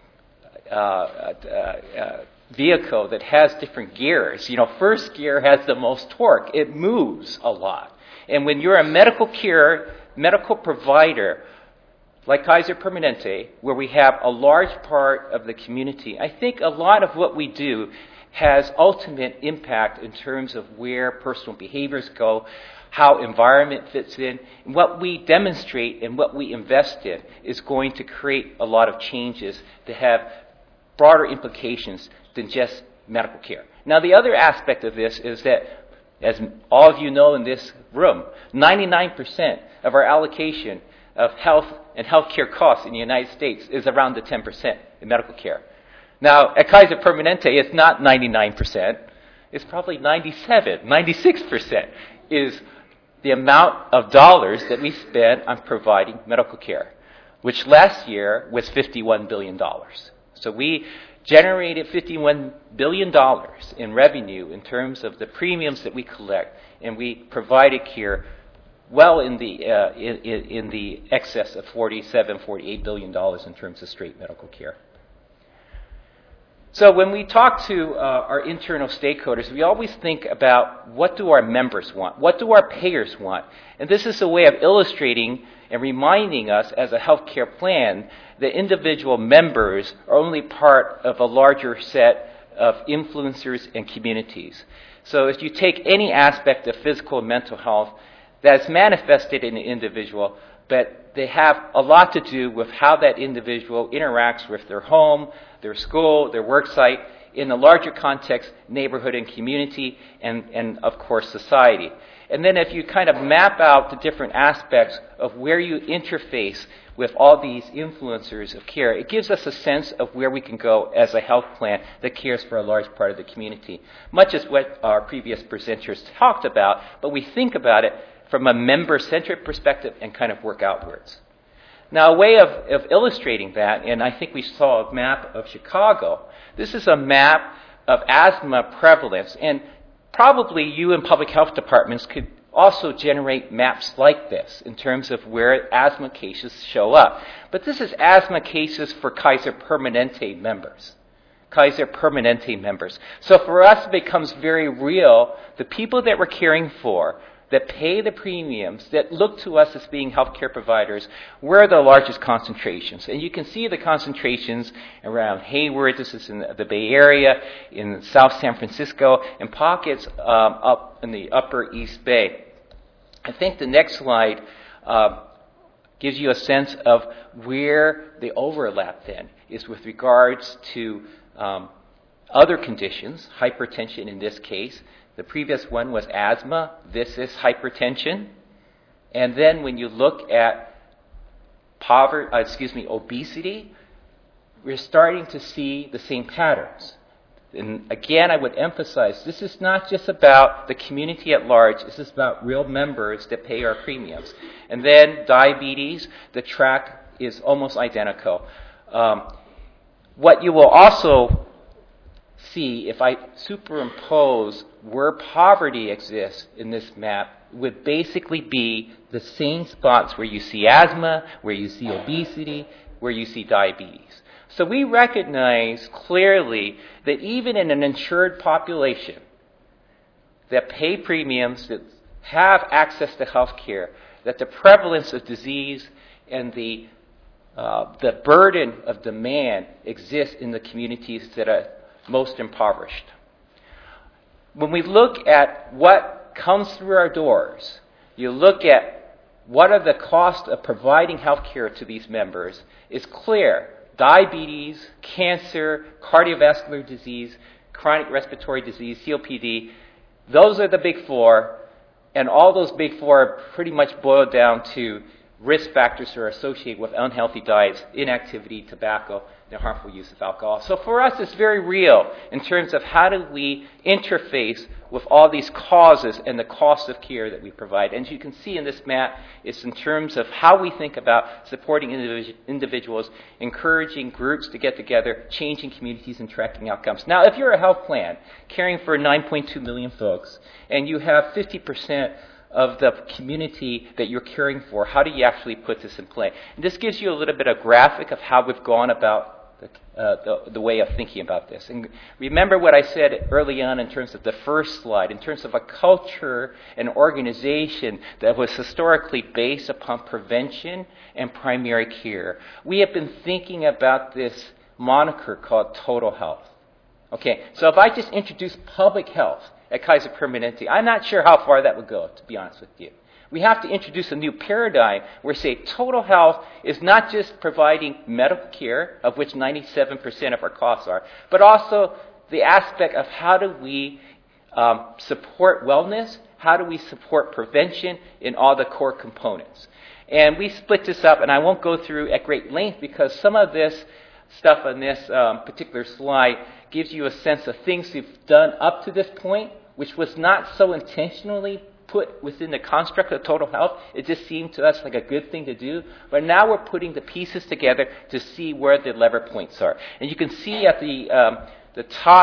vehicle that has different gears. First gear has the most torque. It moves a lot. And when you're a medical provider like Kaiser Permanente, where we have a large part of the community, I think a lot of what we do has ultimate impact in terms of where personal behaviors go, how environment fits in. And what we demonstrate and what we invest in is going to create a lot of changes that have broader implications than just medical care. Now, the other aspect of this is that, as all of you know in this room, 99% of our allocation of health and healthcare costs in the United States is around the 10% in medical care. Now, at Kaiser Permanente, it's not 99%. It's probably 96% is the amount of dollars that we spend on providing medical care, which last year was $51 billion. So we generated $51 billion in revenue in terms of the premiums that we collect, and we provided care well in the excess of $48 billion in terms of straight medical care. So when we talk to our internal stakeholders, we always think about what do our members want? What do our payers want? And this is a way of illustrating and reminding us as a healthcare plan that individual members are only part of a larger set of influencers and communities. So if you take any aspect of physical and mental health that's manifested in the individual, but they have a lot to do with how that individual interacts with their home, their school, their work site, in the larger context, neighborhood and community, and of course, society. And then if you kind of map out the different aspects of where you interface with all these influencers of care, it gives us a sense of where we can go as a health plan that cares for a large part of the community. Much as what our previous presenters talked about, but we think about it from a member-centric perspective and kind of work outwards. Now, a way of illustrating that, and I think we saw a map of Chicago. This is a map of asthma prevalence, and probably you in public health departments could also generate maps like this in terms of where asthma cases show up. But this is asthma cases for Kaiser Permanente members. Kaiser Permanente members. So for us, it becomes very real. The people that we're caring for, that pay the premiums, that look to us as being healthcare providers, where are the largest concentrations? And you can see the concentrations around Hayward, this is in the Bay Area, in South San Francisco, and pockets up in the Upper East Bay. I think the next slide gives you a sense of where the overlap then is with regards to other conditions, hypertension in this case. The previous one was asthma. This is hypertension. And then when you look at obesity, we're starting to see the same patterns. And again, I would emphasize, this is not just about the community at large. This is about real members that pay our premiums. And then diabetes, the track is almost identical. What you will also see, if I superimpose where poverty exists in this map, would basically be the same spots where you see asthma, where you see obesity, where you see diabetes. So we recognize clearly that even in an insured population that pay premiums, that have access to health care, that the prevalence of disease and the burden of demand exists in the communities that are most impoverished. When we look at what comes through our doors, you look at what are the costs of providing health care to these members, it's clear. Diabetes, cancer, cardiovascular disease, chronic respiratory disease, COPD, those are the big four, and all those big four are pretty much boiled down to risk factors that are associated with unhealthy diets, inactivity, tobacco, the harmful use of alcohol. So for us, it's very real in terms of how do we interface with all these causes and the cost of care that we provide. And as you can see in this map, it's in terms of how we think about supporting individuals, encouraging groups to get together, changing communities, and tracking outcomes. Now, if you're a health plan caring for 9.2 million folks, and you have 50% of the community that you're caring for, how do you actually put this in play? And this gives you a little bit of graphic of how we've gone about the way of thinking about this. And remember what I said early on in terms of the first slide, in terms of a culture and organization that was historically based upon prevention and primary care. We have been thinking about this moniker called total health. Okay, so if I just introduce public health at Kaiser Permanente, I'm not sure how far that would go, to be honest with you. We have to introduce a new paradigm where, say, total health is not just providing medical care, of which 97% of our costs are, but also the aspect of how do we support wellness, how do we support prevention in all the core components. And we split this up, and I won't go through at great length because some of this stuff on this particular slide gives you a sense of things we've done up to this point, which was not so intentionally put within the construct of total health. It just seemed to us like a good thing to do. But now we're putting the pieces together to see where the lever points are. And you can see at the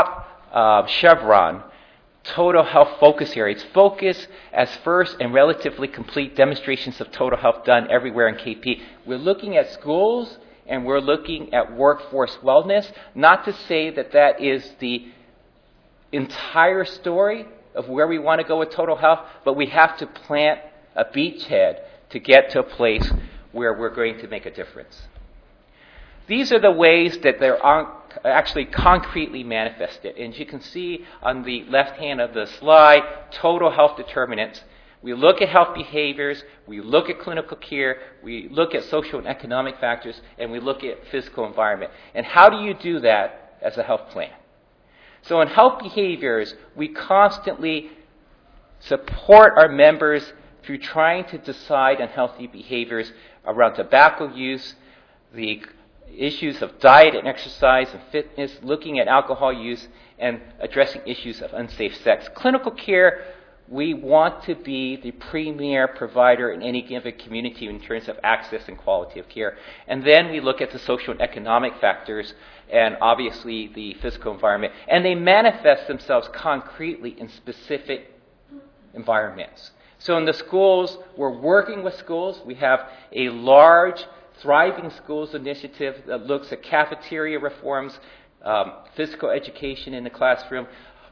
top chevron, total health focus areas. Focus as first and relatively complete demonstrations of total health done everywhere in KP. We're looking at schools and we're looking at workforce wellness. Not to say that that is the entire story of where we want to go with total health, but we have to plant a beachhead to get to a place where we're going to make a difference. These are the ways that there aren't actually concretely manifest it. And you can see on the left hand of the slide, total health determinants. We look at health behaviors, we look at clinical care, we look at social and economic factors, and we look at physical environment. And how do you do that as a health plan? So in health behaviors, we constantly support our members through trying to decide on healthy behaviors around tobacco use, the issues of diet and exercise and fitness, looking at alcohol use, and addressing issues of unsafe sex. Clinical care, we want to be the premier provider in any given community in terms of access and quality of care. And then we look at the social and economic factors and obviously the physical environment. And they manifest themselves concretely in specific environments. So in the schools, we're working with schools. We have a large Thriving Schools initiative that looks at cafeteria reforms, physical education in the classroom,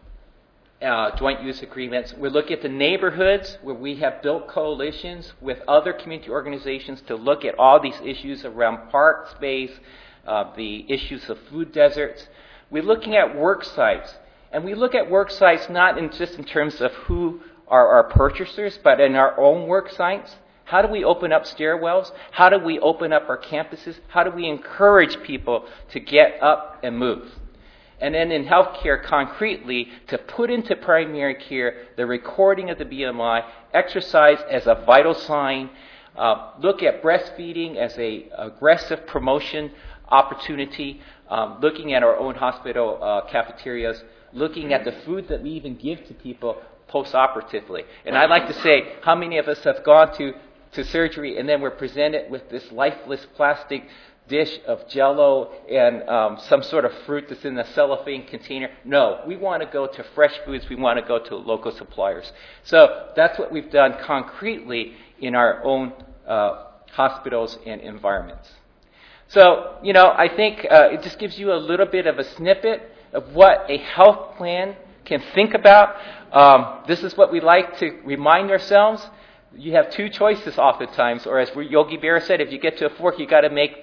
joint use agreements. We look at the neighborhoods where we have built coalitions with other community organizations to look at all these issues around park space, the issues of food deserts. We're looking at work sites. And we look at work sites not just in terms of who are our purchasers, but in our own work sites. How do we open up stairwells? How do we open up our campuses? How do we encourage people to get up and move? And then in healthcare, concretely, to put into primary care the recording of the BMI, exercise as a vital sign, look at breastfeeding as an aggressive promotion opportunity, looking at our own hospital cafeterias, looking at the food that we even give to people post-operatively. And I'd like to say, how many of us have gone to surgery and then we're presented with this lifeless plastic dish of Jell-O and some sort of fruit that's in a cellophane container? No, we want to go to fresh foods. We want to go to local suppliers. So that's what we've done concretely in our own hospitals and environments. So, I think it just gives you a little bit of a snippet of what a health plan can think about. This is what we like to remind ourselves. You have two choices oftentimes, or as Yogi Berra said, if you get to a fork, you got to make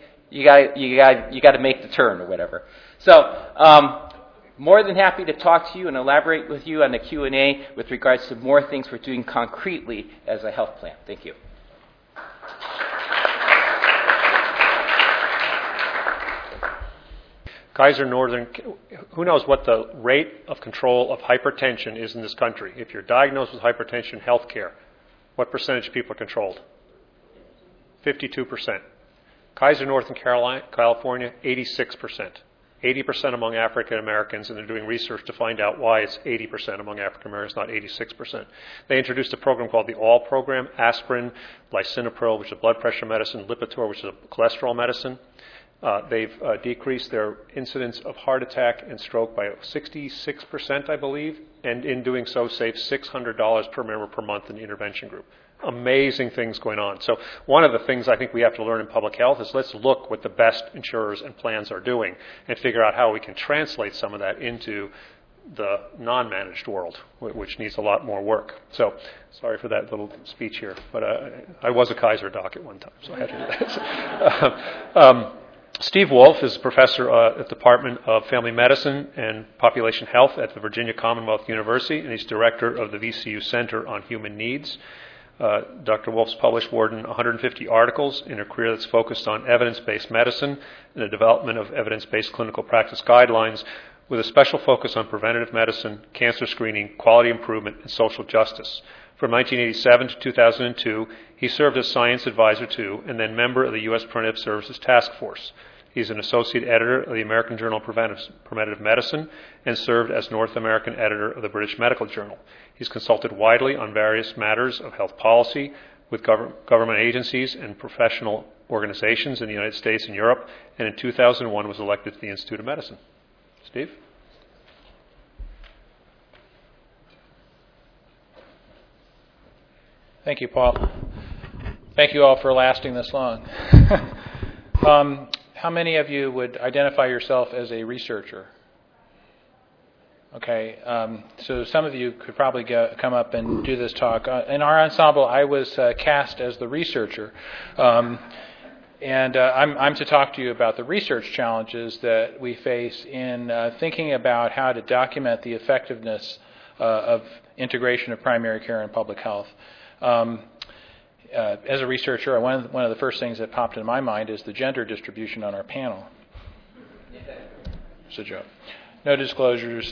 the turn or whatever. So, more than happy to talk to you and elaborate with you on the Q&A with regards to more things we're doing concretely as a health plan. Thank you. Kaiser Northern, who knows what the rate of control of hypertension is in this country? If you're diagnosed with hypertension, healthcare, what percentage of people are controlled? 52%. Kaiser Northern California, 86%. 80% among African Americans, and they're doing research to find out why it's 80% among African Americans, not 86%. They introduced a program called the ALL program, aspirin, lisinopril, which is a blood pressure medicine, Lipitor, which is a cholesterol medicine. They've decreased their incidence of heart attack and stroke by 66%, I believe, and in doing so saved $600 per member per month in the intervention group. Amazing things going on. So one of the things I think we have to learn in public health is let's look what the best insurers and plans are doing and figure out how we can translate some of that into the non-managed world, which needs a lot more work. So sorry for that little speech here, but I was a Kaiser doc at one time, so I had to do that. Steve Wolf is a professor at the Department of Family Medicine and Population Health at the Virginia Commonwealth University, and he's director of the VCU Center on Human Needs. Dr. Wolf's published more than 150 articles in a career that's focused on evidence-based medicine and the development of evidence-based clinical practice guidelines with a special focus on preventative medicine, cancer screening, quality improvement, and social justice. From 1987 to 2002, he served as science advisor to and then member of the U.S. Preventive Services Task Force. He's an associate editor of the American Journal of Preventive Medicine and served as North American editor of the British Medical Journal. He's consulted widely on various matters of health policy with government agencies and professional organizations in the United States and Europe, and in 2001 was elected to the Institute of Medicine. Steve? Thank you, Paul. Thank you all for lasting this long. How many of you would identify yourself as a researcher? Okay, so some of you could probably come up and do this talk. In our ensemble, I was cast as the researcher. And I'm to talk to you about the research challenges that we face in thinking about how to document the effectiveness of integration of primary care and public health. As a researcher, one of the first things that popped in my mind is the gender distribution on our panel. It's a joke. No disclosures.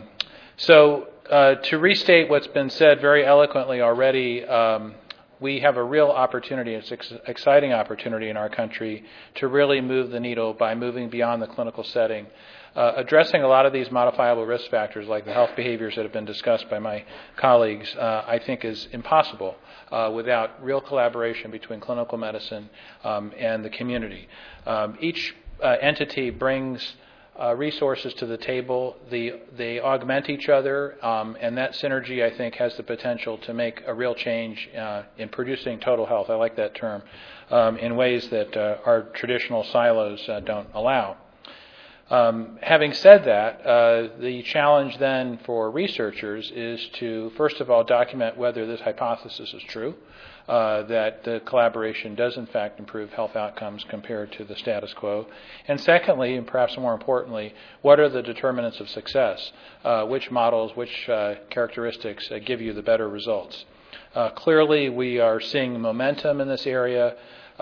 To restate what's been said very eloquently already, we have a real opportunity, it's an exciting opportunity in our country to really move the needle by moving beyond the clinical setting. Addressing a lot of these modifiable risk factors like the health behaviors that have been discussed by my colleagues, I think is impossible without real collaboration between clinical medicine and the community. Each entity brings resources to the table. They augment each other, and that synergy, I think, has the potential to make a real change in producing total health. I like that term, in ways that our traditional silos don't allow. Having said that, the challenge then for researchers is to, first of all, document whether this hypothesis is true, that the collaboration does in fact improve health outcomes compared to the status quo. And secondly, and perhaps more importantly, what are the determinants of success? Which models, which characteristics give you the better results? Clearly, we are seeing momentum in this area.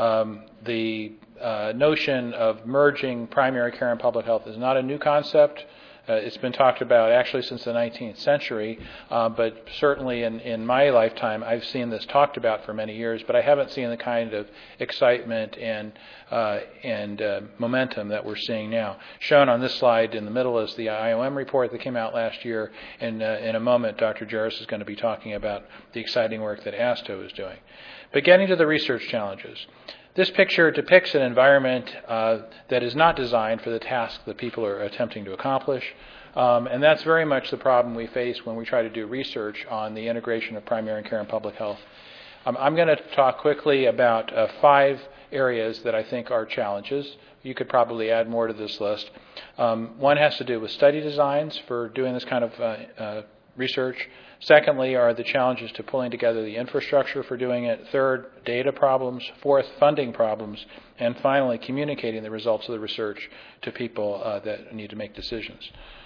The notion of merging primary care and public health is not a new concept. It's been talked about actually since the 19th century, but certainly in my lifetime I've seen this talked about for many years, but I haven't seen the kind of excitement and momentum that we're seeing now. Shown on this slide in the middle is the IOM report that came out last year, and in a moment Dr. Jarvis is going to be talking about the exciting work that ASTO is doing. But getting to the research challenges. This picture depicts an environment that is not designed for the task that people are attempting to accomplish, and that's very much the problem we face when we try to do research on the integration of primary care and public health. I'm going to talk quickly about 5 areas that I think are challenges. You could probably add more to this list. One has to do with study designs for doing this kind of research. Secondly are the challenges to pulling together the infrastructure for doing it. Third, data problems. Fourth, funding problems. And finally, communicating the results of the research to people that need to make decisions.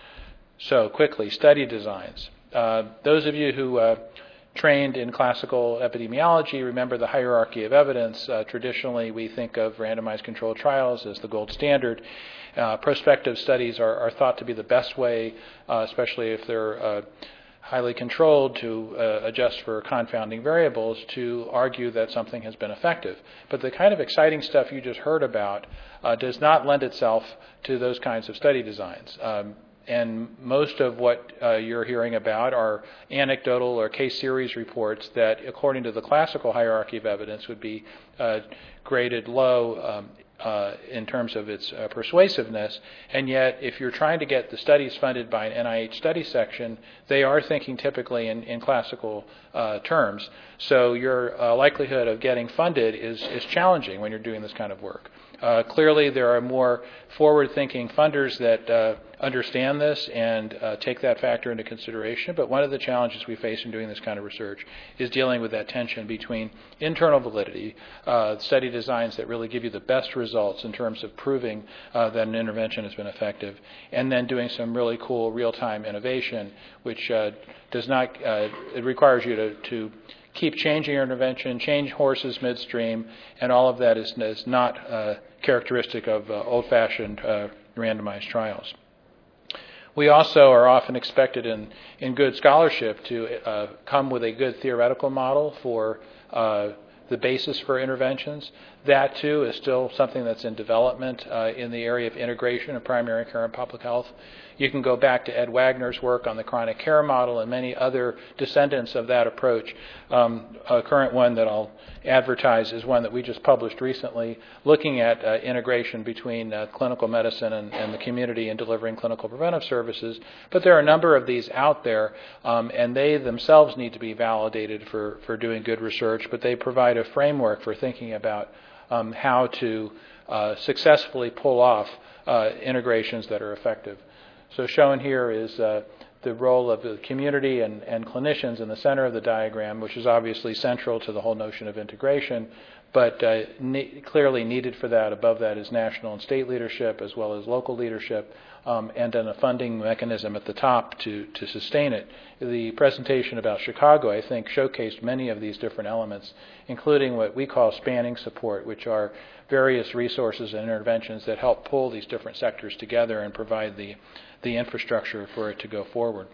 So quickly, study designs. Those of you who trained in classical epidemiology remember the hierarchy of evidence. Traditionally, we think of randomized controlled trials as the gold standard. Prospective studies are thought to be the best way, especially if they're highly controlled, to adjust for confounding variables to argue that something has been effective. But the kind of exciting stuff you just heard about does not lend itself to those kinds of study designs. And most of what you're hearing about are anecdotal or case series reports that, according to the classical hierarchy of evidence, would be graded low in terms of its persuasiveness, and yet if you're trying to get the studies funded by an NIH study section, they are thinking typically in classical terms. So your likelihood of getting funded is challenging when you're doing this kind of work. Clearly, there are more forward-thinking funders that understand this and take that factor into consideration, but one of the challenges we face in doing this kind of research is dealing with that tension between internal validity, study designs that really give you the best results in terms of proving that an intervention has been effective, and then doing some really cool real-time innovation, which does not, it requires you to keep changing your intervention, change horses midstream, and all of that is not characteristic of old-fashioned randomized trials. We also are often expected in good scholarship to come with a good theoretical model for the basis for interventions. That, too, is still something that's in development in the area of integration of primary care and public health. You can go back to Ed Wagner's work on the chronic care model and many other descendants of that approach. A current one that I'll advertise is one that we just published recently, looking at integration between clinical medicine and the community in delivering clinical preventive services. But there are a number of these out there, and they themselves need to be validated for doing good research, but they provide a framework for thinking about how to successfully pull off integrations that are effective. So shown here is the role of the community and clinicians in the center of the diagram, which is obviously central to the whole notion of integration. but clearly needed for that, above that, is national and state leadership as well as local leadership, and then a funding mechanism at the top to sustain it. The presentation about Chicago, I think, showcased many of these different elements, including what we call spanning support, which are various resources and interventions that help pull these different sectors together and provide the infrastructure for it to go forward.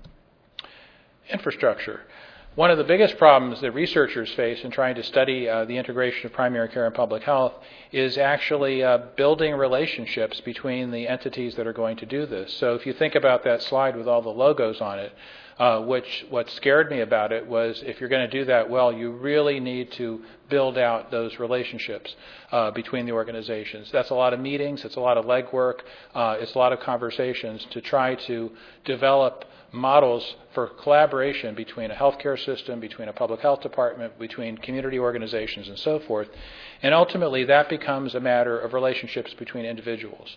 Infrastructure. One of the biggest problems that researchers face in trying to study the integration of primary care and public health is actually building relationships between the entities that are going to do this. So if you think about that slide with all the logos on it, what scared me about it was if you're going to do that well, you really need to build out those relationships between the organizations. That's a lot of meetings, it's a lot of legwork, it's a lot of conversations to try to develop models for collaboration between a healthcare system, between a public health department, between community organizations, and so forth. And ultimately, that becomes a matter of relationships between individuals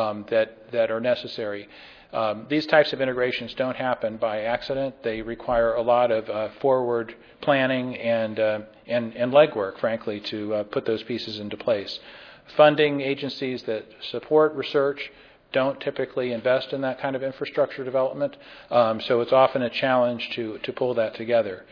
that are necessary. These types of integrations don't happen by accident. They require a lot of forward planning and legwork, frankly, to put those pieces into place. Funding agencies that support research don't typically invest in that kind of infrastructure development, so it's often a challenge to pull that together.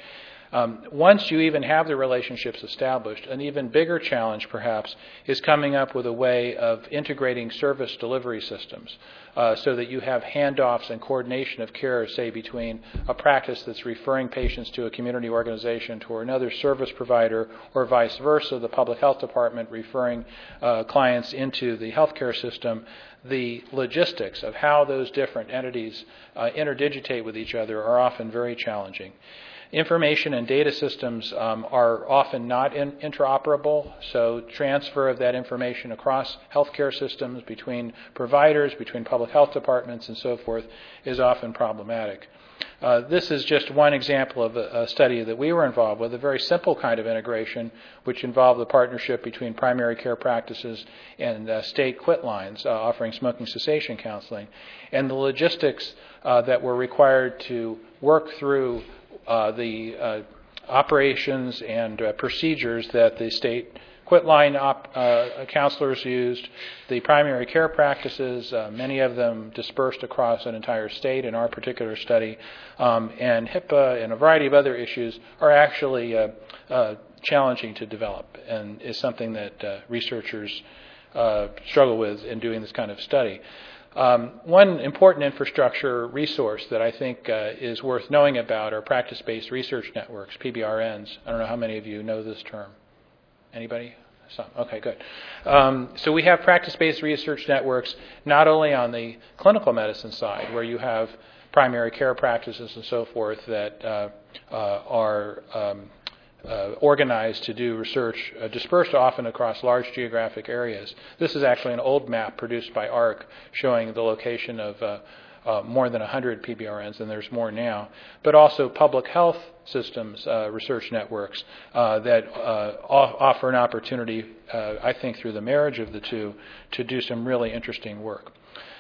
Once you even have the relationships established, an even bigger challenge perhaps is coming up with a way of integrating service delivery systems so that you have handoffs and coordination of care, say, between a practice that's referring patients to a community organization to another service provider, or vice versa, the public health department referring clients into the healthcare system. The logistics of how those different entities interdigitate with each other are often very challenging. Information and data systems are often not interoperable, so transfer of that information across healthcare systems, between providers, between public health departments, and so forth, is often problematic. This is just one example of a study that we were involved with, a very simple kind of integration, which involved the partnership between primary care practices and state quit lines offering smoking cessation counseling. And the logistics that were required to work through the operations and procedures that the state quit line counselors used, the primary care practices, many of them dispersed across an entire state in our particular study, and HIPAA and a variety of other issues are actually challenging to develop and is something that researchers struggle with in doing this kind of study. One important infrastructure resource that I think is worth knowing about are practice-based research networks, PBRNs. I don't know how many of you know this term. Anybody? Some. Okay, good. So we have practice-based research networks not only on the clinical medicine side, where you have primary care practices and so forth that are organized to do research dispersed often across large geographic areas. This is actually an old map produced by ARC showing the location of more than 100 PBRNs, and there's more now, but also public health systems research networks that offer an opportunity, I think, through the marriage of the two, to do some really interesting work.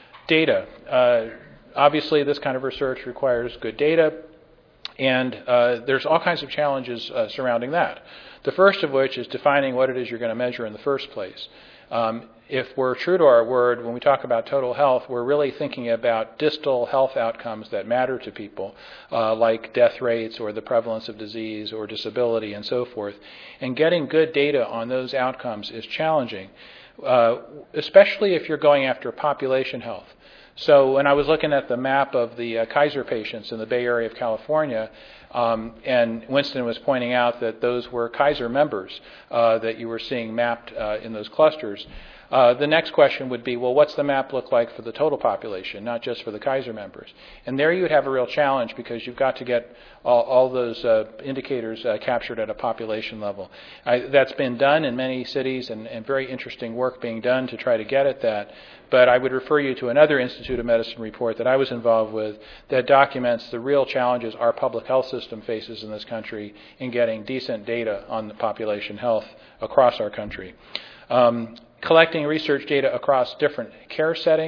Data. Obviously, this kind of research requires good data, and there's all kinds of challenges surrounding that. The first of which is defining what it is you're going to measure in the first place. If we're true to our word, when we talk about total health, we're really thinking about distal health outcomes that matter to people, like death rates or the prevalence of disease or disability and so forth. And getting good data on those outcomes is challenging, especially if you're going after population health. So when I was looking at the map of the Kaiser patients in the Bay Area of California, and Winston was pointing out that those were Kaiser members that you were seeing mapped in those clusters. The next question would be, well, what's the map look like for the total population, not just for the Kaiser members? And there you would have a real challenge because you've got to get all those indicators captured at a population level. That's been done in many cities and very interesting work being done to try to get at that. But I would refer you to another Institute of Medicine report that I was involved with that documents the real challenges our public health system faces in this country in getting decent data on the population health across our country. Collecting research data across different care settings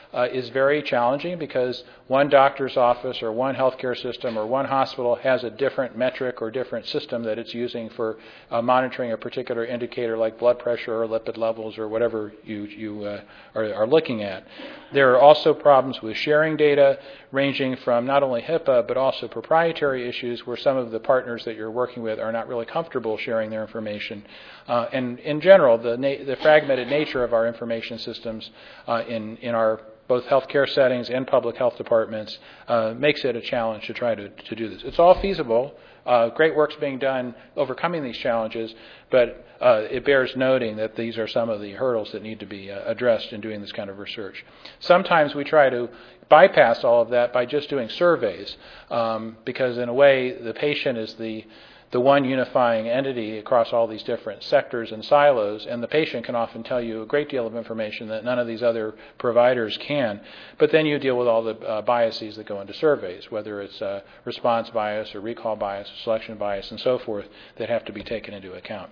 is very challenging because one doctor's office or one healthcare system or one hospital has a different metric or different system that it's using for monitoring a particular indicator like blood pressure or lipid levels or whatever you are looking at. There are also problems with sharing data ranging from not only HIPAA but also proprietary issues where some of the partners that you're working with are not really comfortable sharing their information. And in general, the fragmented nature of our information systems in our both healthcare settings and public health departments makes it a challenge to try to do this. It's all feasible. Great work's being done overcoming these challenges, but it bears noting that these are some of the hurdles that need to be addressed in doing this kind of research. Sometimes we try to bypass all of that by just doing surveys, because in a way the patient is the one unifying entity across all these different sectors and silos, and the patient can often tell you a great deal of information that none of these other providers can. But then you deal with all the biases that go into surveys, whether it's response bias or recall bias, or selection bias, and so forth, that have to be taken into account.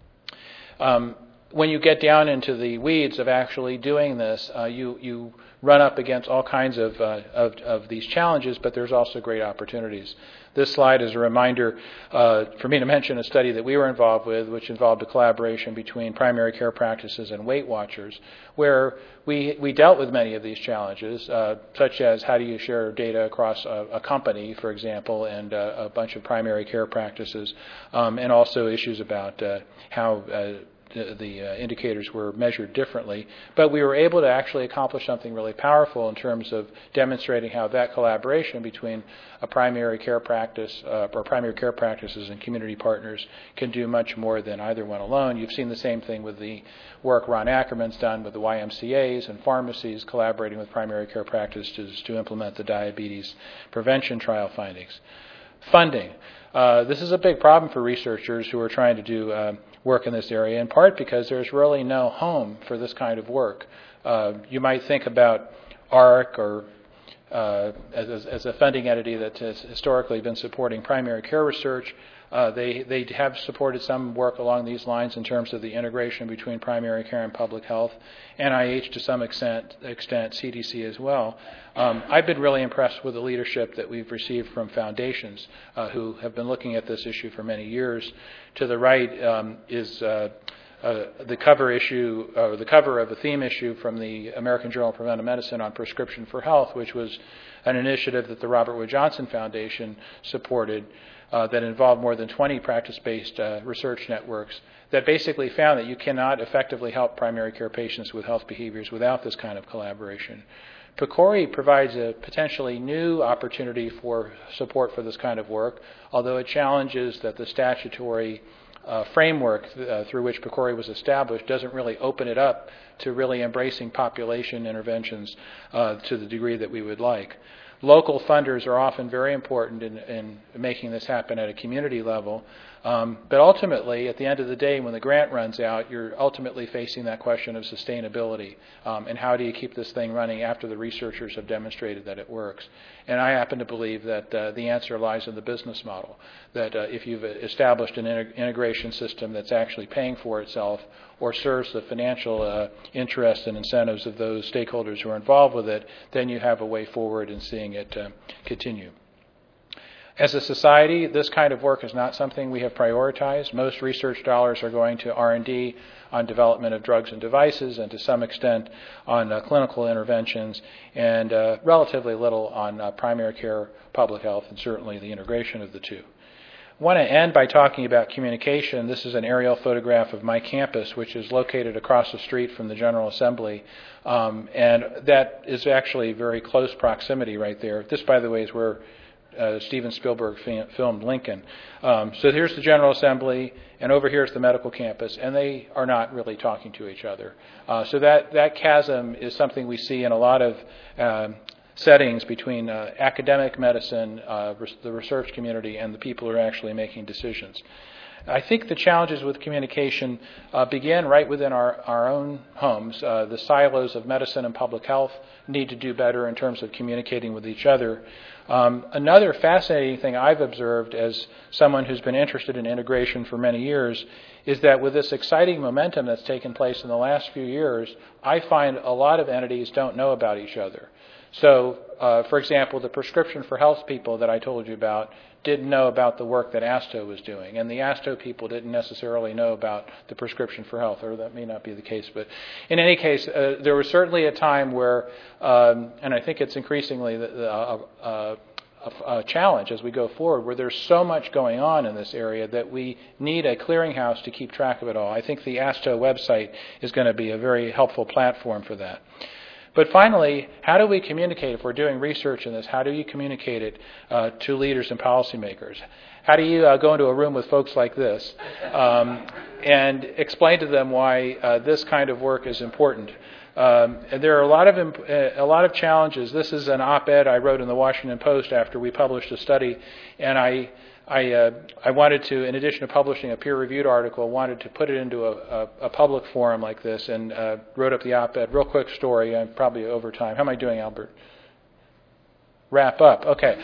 When you get down into the weeds of actually doing this, you run up against all kinds of these challenges, but there's also great opportunities. This slide is a reminder for me to mention a study that we were involved with, which involved a collaboration between primary care practices and Weight Watchers, where we dealt with many of these challenges, such as how do you share data across a company, for example, and a bunch of primary care practices, and also issues about how the indicators were measured differently. But we were able to actually accomplish something really powerful in terms of demonstrating how that collaboration between a primary care practice or primary care practices and community partners can do much more than either one alone. You've seen the same thing with the work Ron Ackerman's done with the YMCAs and pharmacies collaborating with primary care practices to implement the diabetes prevention trial findings. Funding. This is a big problem for researchers who are trying to do work in this area, in part because there's really no home for this kind of work. You might think about AHRQ or as a funding entity that has historically been supporting primary care research. They have supported some work along these lines in terms of the integration between primary care and public health, NIH to some extent CDC as well. I've been really impressed with the leadership that we've received from foundations who have been looking at this issue for many years. To the right is the cover issue, or the cover of a theme issue from the American Journal of Preventive Medicine on prescription for health, which was an initiative that the Robert Wood Johnson Foundation supported that involved more than 20 practice-based research networks that basically found that you cannot effectively help primary care patients with health behaviors without this kind of collaboration. PCORI provides a potentially new opportunity for support for this kind of work, although it challenges that the statutory framework through which PCORI was established doesn't really open it up to really embracing population interventions to the degree that we would like. Local funders are often very important in making this happen at a community level. But ultimately, at the end of the day, when the grant runs out, you're ultimately facing that question of sustainability and how do you keep this thing running after the researchers have demonstrated that it works. And I happen to believe that the answer lies in the business model, that if you've established an integration system that's actually paying for itself or serves the financial interests and incentives of those stakeholders who are involved with it, then you have a way forward in seeing it continue. As a society, this kind of work is not something we have prioritized. Most research dollars are going to R&D on development of drugs and devices, and to some extent on clinical interventions, and relatively little on primary care, public health, and certainly the integration of the two. I want to end by talking about communication. This is an aerial photograph of my campus, which is located across the street from the General Assembly, and that is actually very close proximity right there. This, by the way, is where Steven Spielberg filmed Lincoln. So here's the General Assembly, and over here is the medical campus, and they are not really talking to each other. So that chasm is something we see in a lot of settings between academic medicine, the research community, and the people who are actually making decisions. I think the challenges with communication begin right within our own homes. The silos of medicine and public health need to do better in terms of communicating with each other. Another fascinating thing I've observed as someone who's been interested in integration for many years is that with this exciting momentum that's taken place in the last few years, I find a lot of entities don't know about each other. So, for example, the prescription for health people that I told you about didn't know about the work that ASTO was doing, and the ASTO people didn't necessarily know about the prescription for health, or that may not be the case. But in any case, there was certainly a time where, and I think it's increasingly a challenge as we go forward, where there's so much going on in this area that we need a clearinghouse to keep track of it all. I think the ASTO website is going to be a very helpful platform for that. But finally, how do we communicate? If we're doing research in this, how do you communicate it to leaders and policymakers? How do you go into a room with folks like this and explain to them why this kind of work is important? And there are a lot of challenges. This is an op-ed I wrote in the Washington Post after we published a study, and I wanted to, in addition to publishing a peer-reviewed article, wanted to put it into a public forum like this, and wrote up the op-ed. Real quick story. I'm probably over time. How am I doing, Albert? Wrap up. Okay.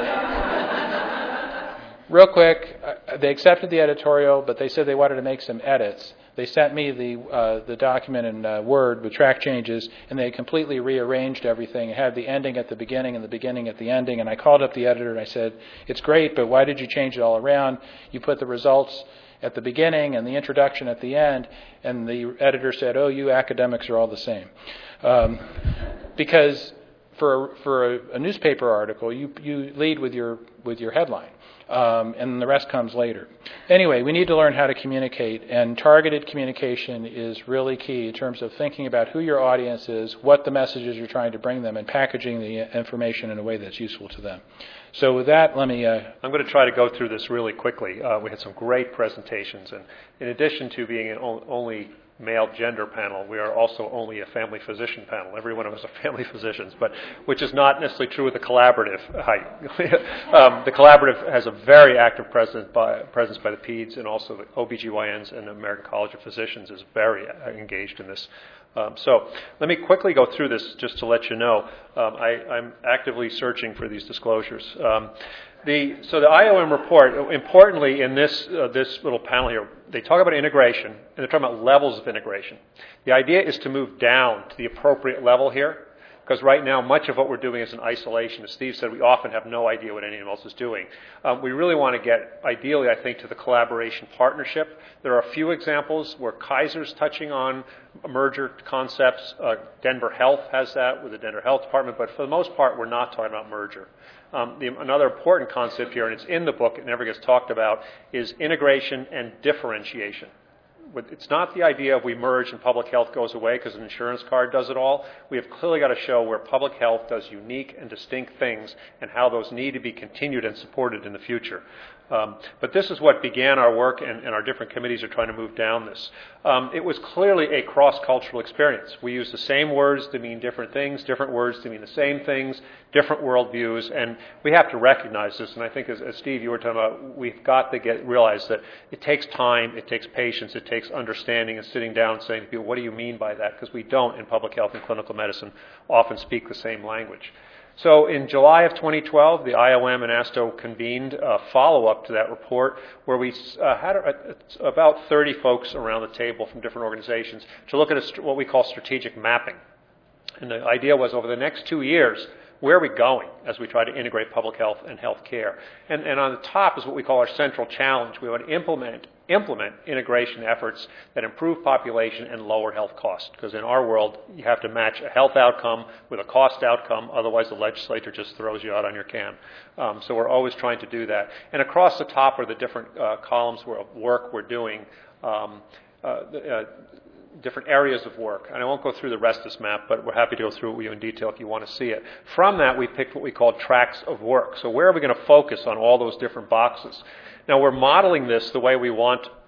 Real quick, they accepted the editorial, but they said they wanted to make some edits. They sent me the document in Word with track changes, and they completely rearranged everything. It had the ending at the beginning and the beginning at the ending. And I called up the editor and I said, "It's great, but why did you change it all around? You put the results at the beginning and the introduction at the end." And the editor said, "Oh, you academics are all the same," because for a newspaper article, you lead with your headline. And the rest comes later. Anyway, we need to learn how to communicate, and targeted communication is really key in terms of thinking about who your audience is, what the messages you're trying to bring them, and packaging the information in a way that's useful to them. So with that, let me... I'm going to try to go through this really quickly. We had some great presentations, and in addition to being an only male gender panel, we are also only a family physician panel. Every one of us are family physicians, but which is not necessarily true with the collaborative. The collaborative has a very active presence by the PEDS, and also the OBGYNs and the American College of Physicians is very engaged in this. So let me quickly go through this just to let you know. I'm actively searching for these disclosures. The IOM report, importantly in this little panel here, they talk about integration, and they're talking about levels of integration. The idea is to move down to the appropriate level here, because right now much of what we're doing is in isolation. As Steve said, we often have no idea what anyone else is doing. We really want to get, ideally, I think, to the collaboration partnership. There are a few examples where Kaiser's touching on merger concepts. Denver Health has that with the Denver Health Department, but for the most part, we're not talking about merger. Another important concept here, and it's in the book, it never gets talked about, is integration and differentiation. It's not the idea of we merge and public health goes away because an insurance card does it all. We have clearly got to show where public health does unique and distinct things and how those need to be continued and supported in the future. But this is what began our work, and our different committees are trying to move down this. It was clearly a cross-cultural experience. We use the same words to mean different things, different words to mean the same things, different worldviews, and we have to recognize this. And I think, as Steve, you were talking about, we've got to realize that it takes time, it takes patience, it takes understanding and sitting down and saying to people, what do you mean by that? Because we don't, in public health and clinical medicine, often speak the same language. So in July of 2012, the IOM and ASTO convened a follow-up to that report where we had about 30 folks around the table from different organizations to look at what we call strategic mapping. And the idea was, over the next 2 years, where are we going as we try to integrate public health and health care? And on the top is what we call our central challenge. We want to implement integration efforts that improve population and lower health costs. Because in our world, you have to match a health outcome with a cost outcome. Otherwise, the legislature just throws you out on your can. So we're always trying to do that. And across the top are the different columns of work we're doing. Different areas of work. And I won't go through the rest of this map, but we're happy to go through it with you in detail if you want to see it. From that, we picked what we call tracks of work. So where are we going to focus on all those different boxes? Now, we're modeling this the way we want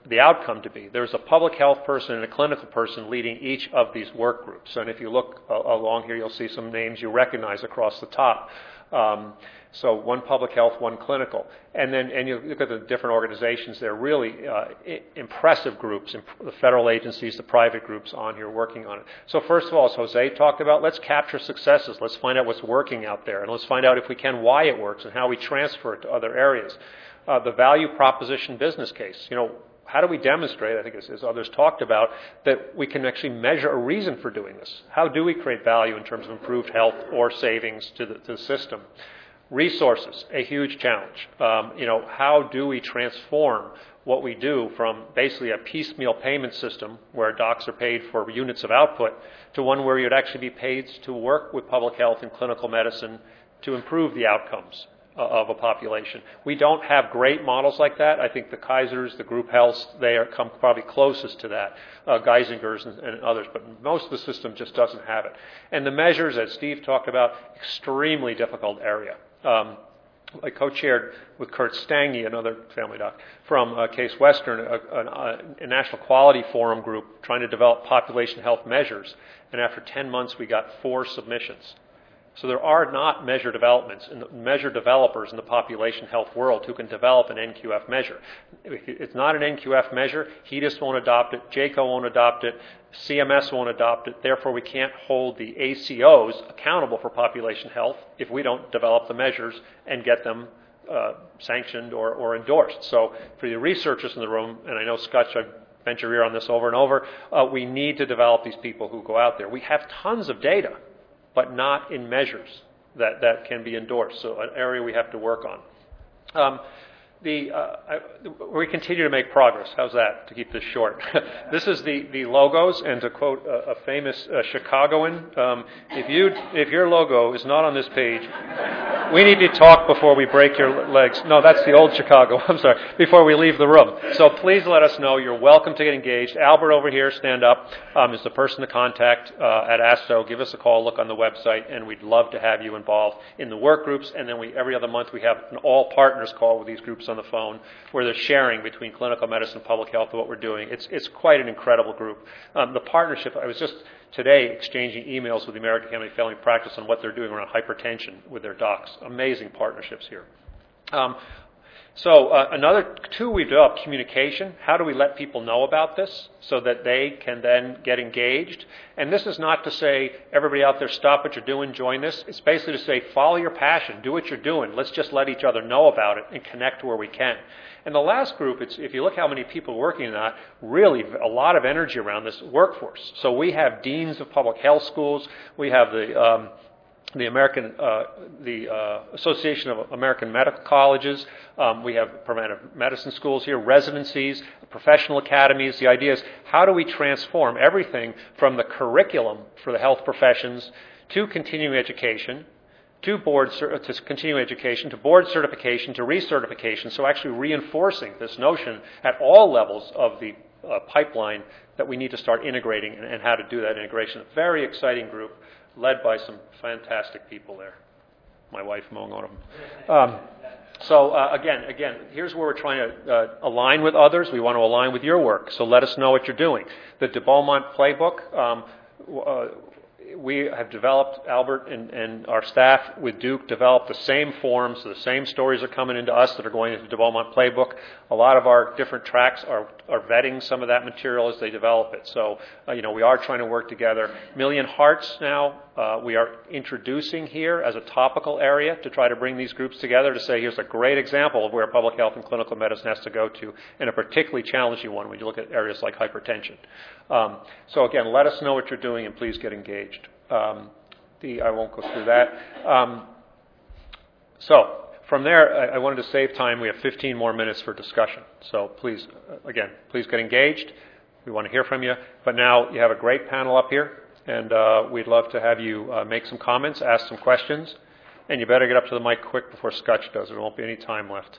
the outcome to be. There's a public health person and a clinical person leading each of these work groups. And if you look along here, you'll see some names you recognize across the top. So one public health, one clinical. And you look at the different organizations, they're really impressive groups, the federal agencies, the private groups on here working on it. So first of all, as Jose talked about, let's capture successes. Let's find out what's working out there. And let's find out, if we can, why it works and how we transfer it to other areas. The value proposition business case. How do we demonstrate, I think as others talked about, that we can actually measure a reason for doing this? How do we create value in terms of improved health or savings to the system? Resources, a huge challenge. How do we transform what we do from basically a piecemeal payment system where docs are paid for units of output to one where you'd actually be paid to work with public health and clinical medicine to improve the outcomes of a population. We don't have great models like that. I think the Kaisers, the group healths, they come probably closest to that, Geisinger's and others, but most of the system just doesn't have it. And the measures, as Steve talked about, extremely difficult area. I co-chaired with Kurt Stange, another family doc, from Case Western, a national quality forum group trying to develop population health measures, and after 10 months we got 4 submissions. So there are not measure developers in the population health world who can develop an NQF measure. If it's not an NQF measure, HEDIS won't adopt it, JCAHO won't adopt it, CMS won't adopt it. Therefore, we can't hold the ACOs accountable for population health if we don't develop the measures and get them sanctioned or endorsed. So for the researchers in the room, and I know Scott, I've bent your ear on this over and over, we need to develop these people who go out there. We have tons of data, but not in measures that can be endorsed. So an area we have to work on. We continue to make progress. How's that, to keep this short? This is the logos, and to quote a famous Chicagoan, if your logo is not on this page, we need to talk before we break your legs. No, that's the old Chicago. I'm sorry. Before we leave the room. So please let us know. You're welcome to get engaged. Albert over here, stand up, is the person to contact at ASTO. Give us a call. Look on the website, and we'd love to have you involved in the work groups. And then every other month we have an all partners call with these groups on the phone where they're sharing between clinical medicine and public health what we're doing. It's quite an incredible group. The partnership, I was just today exchanging emails with the American Academy of Family Practice on what they're doing around hypertension with their docs. Amazing partnerships here. Another 2, we've developed communication. How do we let people know about this so that they can then get engaged? And this is not to say, everybody out there, stop what you're doing, join this. It's basically to say, follow your passion, do what you're doing. Let's just let each other know about it and connect where we can. And the last group, if you look how many people are working on that, really a lot of energy around this workforce. So we have deans of public health schools. We have the Association of American Medical Colleges. We have preventive medicine schools here, residencies, professional academies. The idea is, how do we transform everything from the curriculum for the health professions to continuing education, to continuing education, to board certification, to recertification, so actually reinforcing this notion at all levels of the pipeline that we need to start integrating and how to do that integration. A very exciting group, led by some fantastic people there. My wife among one of them. Again, here's where we're trying to align with others. We want to align with your work, so let us know what you're doing. The De Beaumont Playbook, we have developed, Albert and our staff with Duke developed the same forms, so the same stories are coming into us that are going into the De Beaumont Playbook. A lot of our different tracks are vetting some of that material as they develop it. So, we are trying to work together. Million Hearts now, we are introducing here as a topical area to try to bring these groups together to say, here's a great example of where public health and clinical medicine has to go to, and a particularly challenging one when you look at areas like hypertension. So again, let us know what you're doing and please get engaged. I won't go through that. So from there, I wanted to save time. We have 15 more minutes for discussion. So please, again, please get engaged. We want to hear from you. But now you have a great panel up here, and we'd love to have you make some comments, ask some questions, and you better get up to the mic quick before Scutch does. There won't be any time left.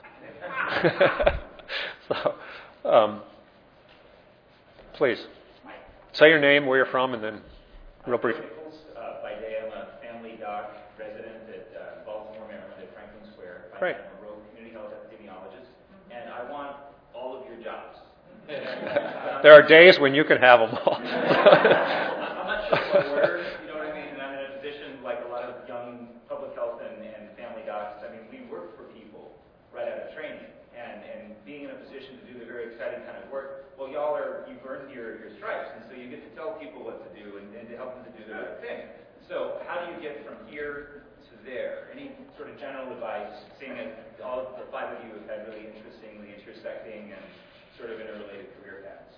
Please, say your name, where you're from, and then real brief. By day, I'm a family doc resident at Baltimore, Maryland, at Franklin Square. Great. I'm a rural community health epidemiologist, and I want all of your jobs. There are days when you can have them all. I'm not sure what we're, you know what I mean? And I'm in a position like a lot of young public health and family docs. I mean, we work for people right out of training. And being in a position to do the very exciting kind of work, well, you've earned your stripes, and so you get to tell people what to do and to help them to do the right thing. So how do you get from here to there? Any sort of general advice, seeing as all of the five of you have had really interestingly intersecting and sort of interrelated career paths?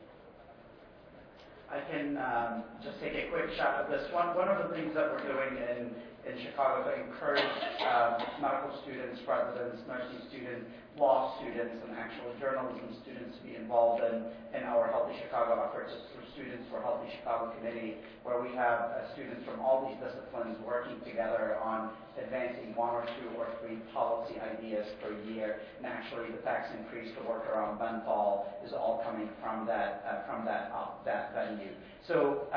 I can just take a quick shot at this one. One of the things that we're doing in Chicago to encourage medical students, residents, nursing students, law students, and actual journalism students to be involved in our Healthy Chicago efforts through Students for Healthy Chicago Committee, where we have students from all these disciplines working together on advancing one or two or three policy ideas per year. And actually, the tax increase, the work around menthol, is all coming from that venue. So,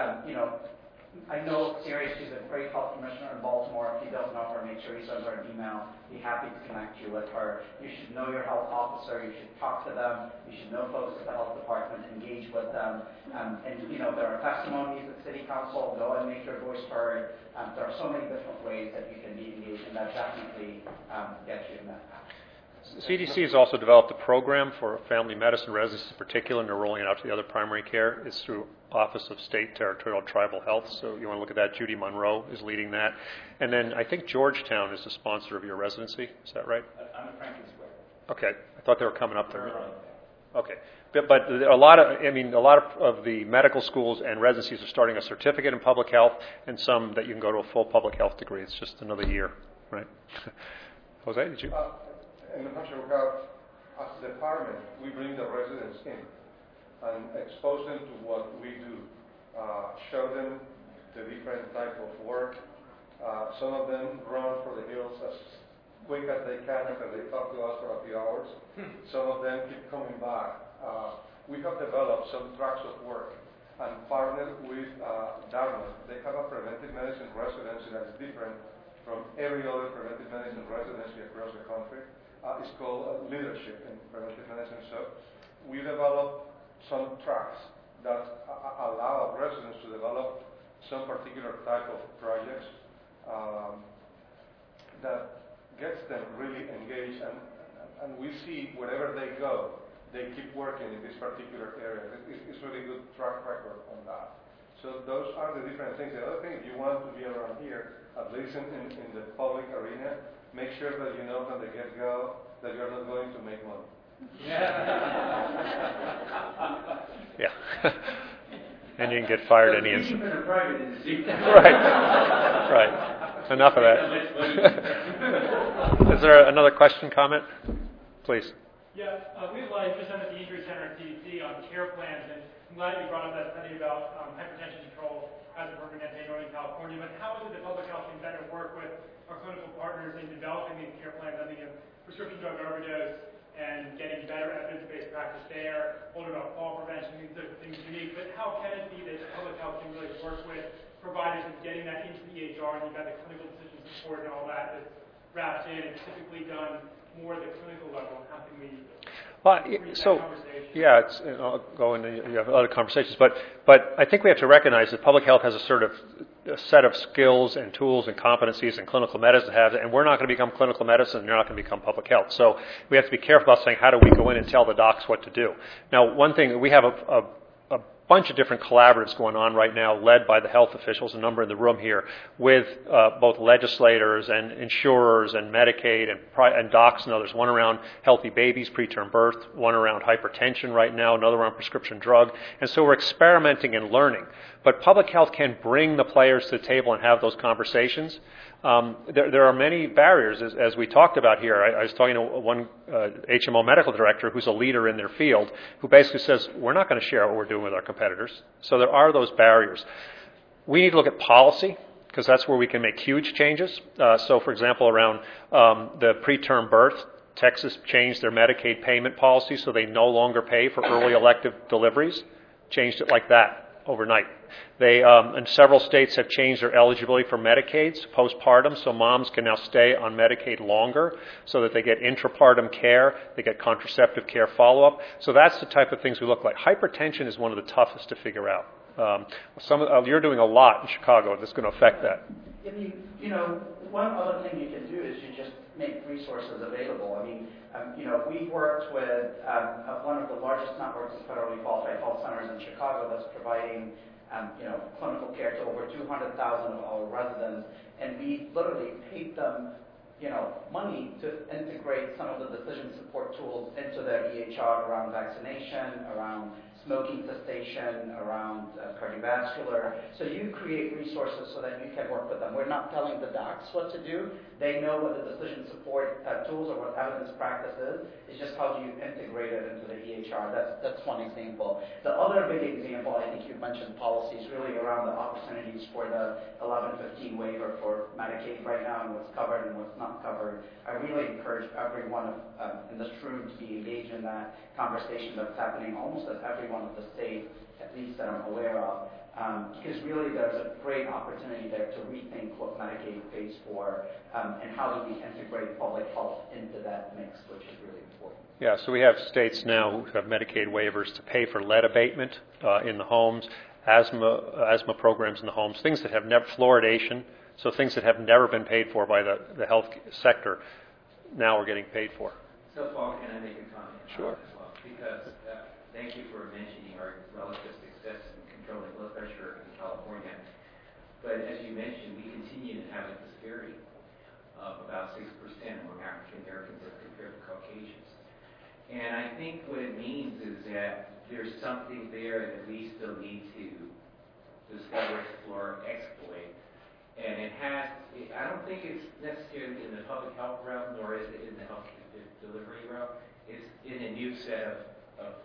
I know Siri, she's a great health commissioner in Baltimore. If you don't know her, make sure you send her an email. Be happy to connect you with her. You should know your health officer. You should talk to them. You should know folks at the health department. Engage with them. And there are testimonies at City Council. Go and make your voice heard. There are so many different ways that you can be engaged, and that definitely gets you in that path. CDC has also developed a program for family medicine residents in particular, and they're rolling it out to the other primary care. It's through Office of State, Territorial, Tribal Health, so you want to look at that. Judy Monroe is leading that. And then I think Georgetown is the sponsor of your residency. Is that right? I'm at Franklin Square. Okay. I thought they were coming up there. Okay. But a lot of the medical schools and residencies are starting a certificate in public health, and some that you can go to a full public health degree. It's just another year, right? Jose, did you? In New Hampshire, we have, as a department, we bring the residents in and expose them to what we do, show them the different type of work. Some of them run for the hills as quick as they can after they talk to us for a few hours. Some of them keep coming back. We have developed some tracks of work and partnered with Dartmouth. They have a preventive medicine residency that is different from every other preventive medicine residency across the country. It's called Leadership in Preventive Medicine. So we develop some tracks that allow residents to develop some particular type of projects that gets them really engaged. And we see wherever they go, they keep working in this particular area. It's really good track record on that. So those are the different things. The other thing, if you want to be around here, at least in the public arena, make sure that you know from the get-go that you're not going to make money. Yeah. And you can get fired any instant. Right. Enough of that. Is there another question, comment? Please. Yeah, we have a lot of interest at the Injury Center at CDC on care plans, and I'm glad you brought up that study about hypertension control as a permanente in Northern California. But how is it that Public Health Center work with our clinical partners in developing these care plans? I think of prescription drug overdose and getting better evidence-based practice there, older adult fall prevention, these are things unique. But how can it be that public health can really work with providers in getting that into the EHR, and you've got the clinical decision support and all that that's wrapped in and typically done more at the clinical level? How can we I'll go into, you have other conversations, but I think we have to recognize that public health has a set of skills and tools and competencies and clinical medicine has, and we're not going to become clinical medicine, and you're not going to become public health. So we have to be careful about saying, how do we go in and tell the docs what to do? Now, one thing, we have a bunch of different collaboratives going on right now, led by the health officials, a number in the room here, with both legislators and insurers and Medicaid and docs and others. One around healthy babies, preterm birth, one around hypertension right now, another around prescription drug. And so we're experimenting and learning. But public health can bring the players to the table and have those conversations. There are many barriers, as we talked about here. I was talking to one HMO medical director who's a leader in their field, who basically says, we're not going to share what we're doing with our competitors. So there are those barriers. We need to look at policy, because that's where we can make huge changes. So, for example, around the preterm birth, Texas changed their Medicaid payment policy so they no longer pay for early elective deliveries, changed it like that. overnight. They, and several states have changed their eligibility for Medicaid postpartum, so moms can now stay on Medicaid longer so that they get intrapartum care, they get contraceptive care follow-up. So that's the type of things we look like. Hypertension is one of the toughest to figure out. You're doing a lot in Chicago that's going to affect that. I mean, one other thing you can do is you just make resources available. I mean, we've worked with one of the largest networks of federally qualified health centers in Chicago that's providing, clinical care to over 200,000 of our residents, and we literally paid them, money to integrate some of the decision support tools into their EHR around vaccination, around smoking cessation, around cardiovascular. So you create resources so that you can work with them. We're not telling the docs what to do. They know what the decision support tools or what evidence practice is. It's just how do you integrate it into the EHR. That's one example. The other big example, I think you mentioned policies, really around the opportunities for the 1115 waiver for Medicaid right now and what's covered and what's not covered. I really encourage everyone in this room to be engaged in that conversation that's happening almost at every one of the states, at least that I'm aware of, because really there's a great opportunity there to rethink what Medicaid pays for and how do we integrate public health into that mix, which is really important. Yeah, so we have states now who have Medicaid waivers to pay for lead abatement in the homes, asthma programs in the homes, things that have never, fluoridation, so things that have never been paid for by the health sector, now are getting paid for. So, Paul, can I make a comment? Sure. As well? Because thank you for mentioning our relative success in controlling blood pressure in California. But as you mentioned, we continue to have a disparity of about 6% among African Americans as compared to Caucasians. And I think what it means is that there's something there that we still need to discover, explore, exploit. And it has, I don't think it's necessarily in the public health realm, nor is it in the health delivery realm. It's in a new set of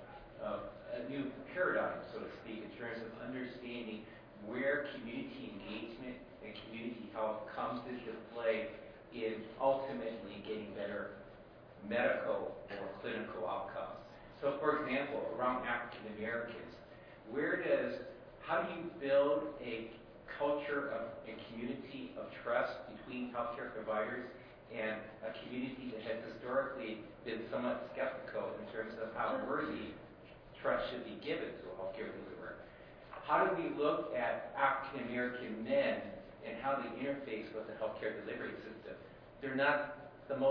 a new paradigm, so to speak, in terms of understanding where community engagement and community health comes into play in ultimately getting better medical or clinical outcomes. So, for example, around African Americans, how do you build a culture of a community of trust between healthcare providers and a community that has historically been somewhat skeptical in terms of how worthy trust should be given to a healthcare deliverer? How do we look at African American men and how they interface with the healthcare delivery system? They're not the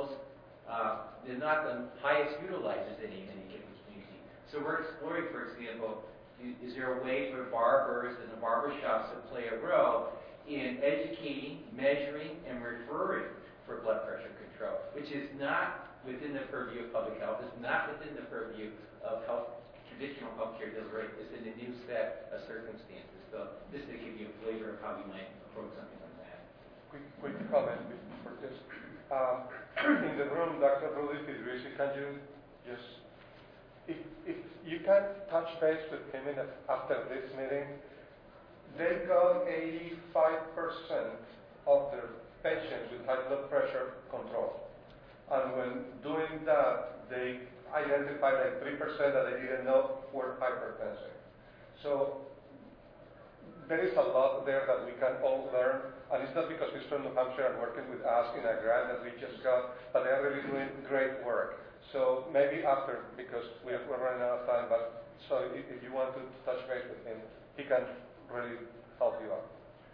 highest utilizers in any given community. So we're exploring, for example, is there a way for barbers and the barber shops to play a role in educating, measuring, and referring for blood pressure control, which is not within the purview of public health, is not within the purview of traditional healthcare delivery. It's in a new set of circumstances. So this to give you a flavor of how we might approach something like that. Quick comment before this. In the room, Dr. Rudy Fidrisi, can you just, if you can touch base with him after this meeting, they got 85% of their patients with high blood pressure control. And when doing that, they identified like 3% that they didn't know were hypertensive. So there is a lot there that we can all learn. And it's not because he's from New Hampshire and working with us in a grant that we just got, but they are really doing great work. So maybe after, because we're running out of time, but so if you want to touch base with him, he can really help you out.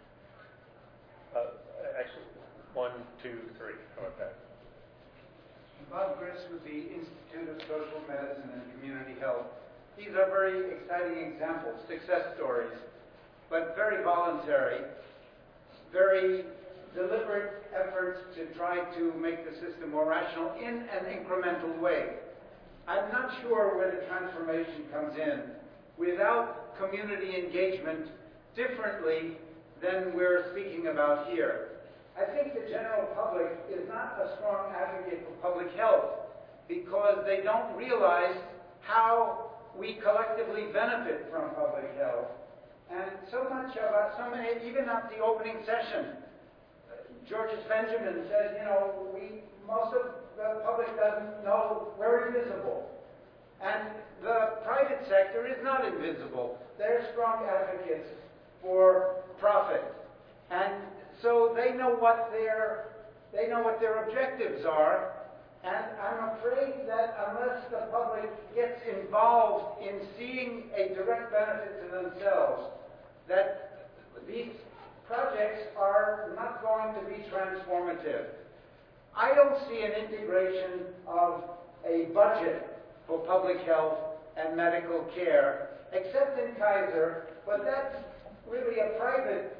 Actually, 1, 2, 3. How about that? Bob Gris with the Institute of Social Medicine and Community Health. These are very exciting examples, success stories, but very voluntary, very deliberate efforts to try to make the system more rational in an incremental way. I'm not sure where the transformation comes in without community engagement differently than we're speaking about here. I think the general public is not a strong advocate for public health because they don't realize how we collectively benefit from public health. And even at the opening session, Georges Benjamin said, most of the public doesn't know we're invisible. And the private sector is not invisible. They're strong advocates for profit. And so they know what their objectives are. And I'm afraid that unless the public gets involved in seeing a direct benefit to themselves, that these projects are not going to be transformative. I don't see an integration of a budget for public health and medical care, except in Kaiser, but that's really a private,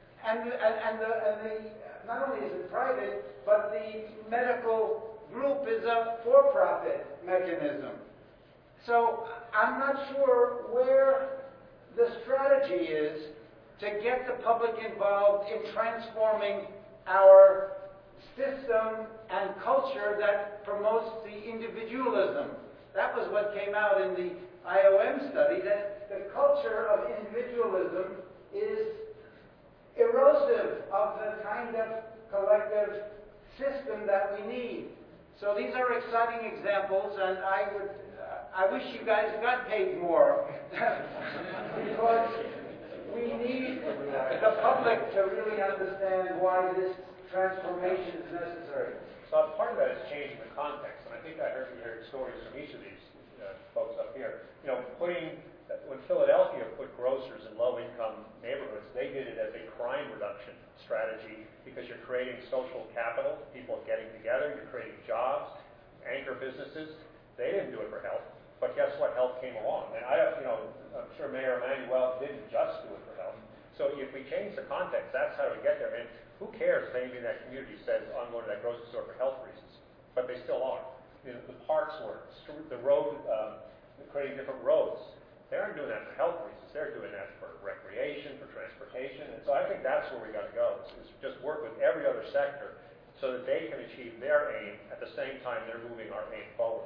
not only is it private, but the medical group is a for-profit mechanism. So I'm not sure where the strategy is to get the public involved in transforming our system and culture that promotes the individualism. That was what came out in the IOM study, that the culture of individualism is erosive of the kind of collective system that we need. So these are exciting examples, and I wish you guys got paid more because we need the public to really understand why this transformation is necessary. So part of that is changing the context, and I think we heard stories from each of these folks up here. You know, when Philadelphia put grocers in low-income neighborhoods, they did it as a crime reduction strategy because you're creating social capital, people getting together, you're creating jobs, anchor businesses. They didn't do it for health, but guess what? Health came along, and I'm sure Mayor Emanuel didn't just do it for health. So if we change the context, that's how we get there. And who cares if anybody in that community says, I'm going to that grocery store for health reasons? But they still are. You know, the parks work, the road, creating different roads. They aren't doing that for health reasons. They're doing that for recreation, for transportation. And so I think that's where we got to go, is just work with every other sector so that they can achieve their aim at the same time they're moving our aim forward.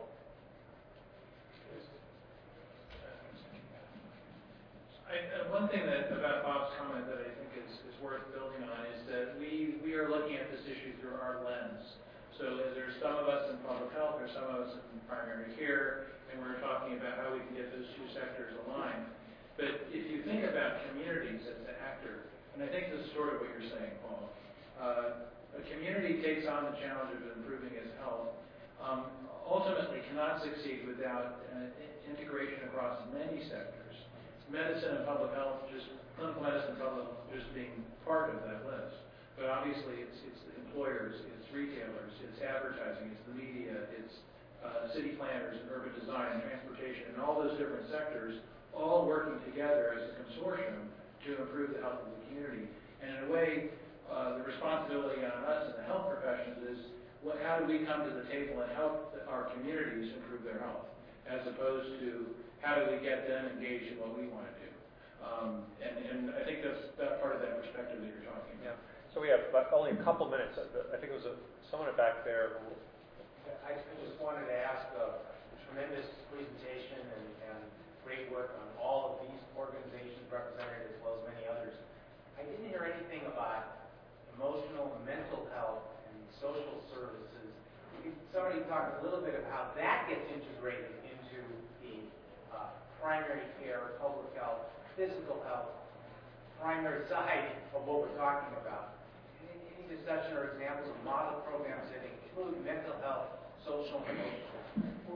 One thing about Bob's comment that I think is worth building on is that we are looking at this issue through our lens. So there's some of us in public health, there's some of us in primary care, and we're talking about how we can get those two sectors aligned. But if you think about communities as the actor, and I think this is sort of what you're saying, Paul, a community takes on the challenge of improving its health, ultimately cannot succeed without integration across many sectors. Medicine and public health, clinical medicine and public health just being part of that list. But obviously it's employers, it's retailers, it's advertising, it's the media, it's city planners and urban design and transportation and all those different sectors all working together as a consortium to improve the health of the community. And in a way, the responsibility on us in the health professions is how do we come to the table and help our communities improve their health, as opposed to how do we get them engaged in what we want to do. And I think that's that part of that perspective that you're talking about. Yeah. So we have only a couple minutes. I think it was someone back there. I just wanted to ask a tremendous presentation and great work on all of these organizations represented as well as many others. I didn't hear anything about emotional and mental health and social services. Somebody talked a little bit about how that gets integrated into the primary care, public health, physical health, primary side of what we're talking about. Any discussion or examples of model programs that include mental health, social and emotional,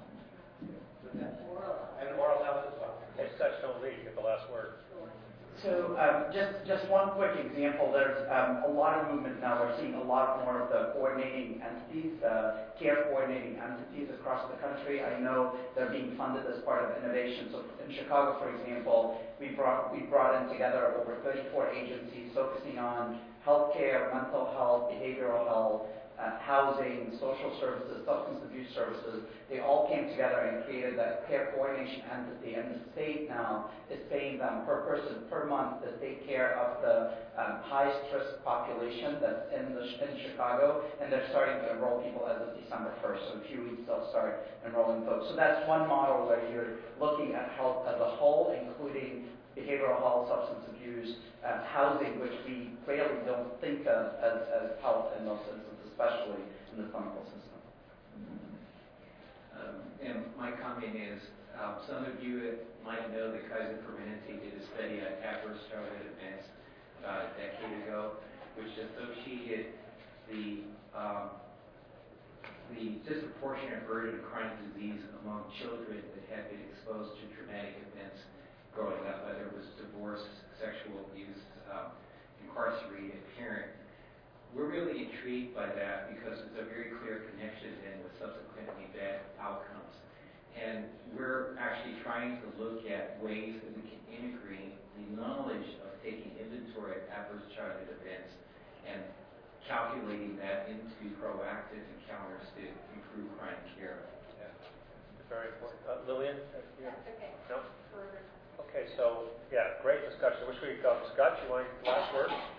and oral health as well? Hey, Seth, don't leave. Get the last word. So just one quick example. There's a lot of movement now. We're seeing a lot more of the coordinating entities, care coordinating entities across the country. I know they're being funded as part of innovation. So in Chicago, for example, we brought in together over 34 agencies focusing on healthcare, mental health, behavioral health, housing, social services, substance abuse services. They all came together and created that care coordination entity, and the state now is paying them per person per month to take care of the highest risk population that's in Chicago, and they're starting to enroll people as of December 1st. So in a few weeks they'll start enrolling folks. So that's one model where you're looking at health as a whole, including behavioral health, substance abuse, housing, which we rarely don't think of as health in those instances, especially in the clinical system. And my comment is, some of you might know that Kaiser Permanente did a study on adverse childhood events about a decade ago, which associated the disproportionate burden of chronic disease among children that had been exposed to traumatic events growing up, whether it was divorce, sexual abuse, incarcerated parent. We're really intrigued by that because it's a very clear connection then with subsequently bad outcomes. And we're actually trying to look at ways that we can integrate the knowledge of taking inventory of adverse childhood events and calculating that into proactive encounters to improve chronic care. Yeah, very important. Lillian? That's okay. No? Further. Okay, so, yeah, great discussion. Scott, you want the last word?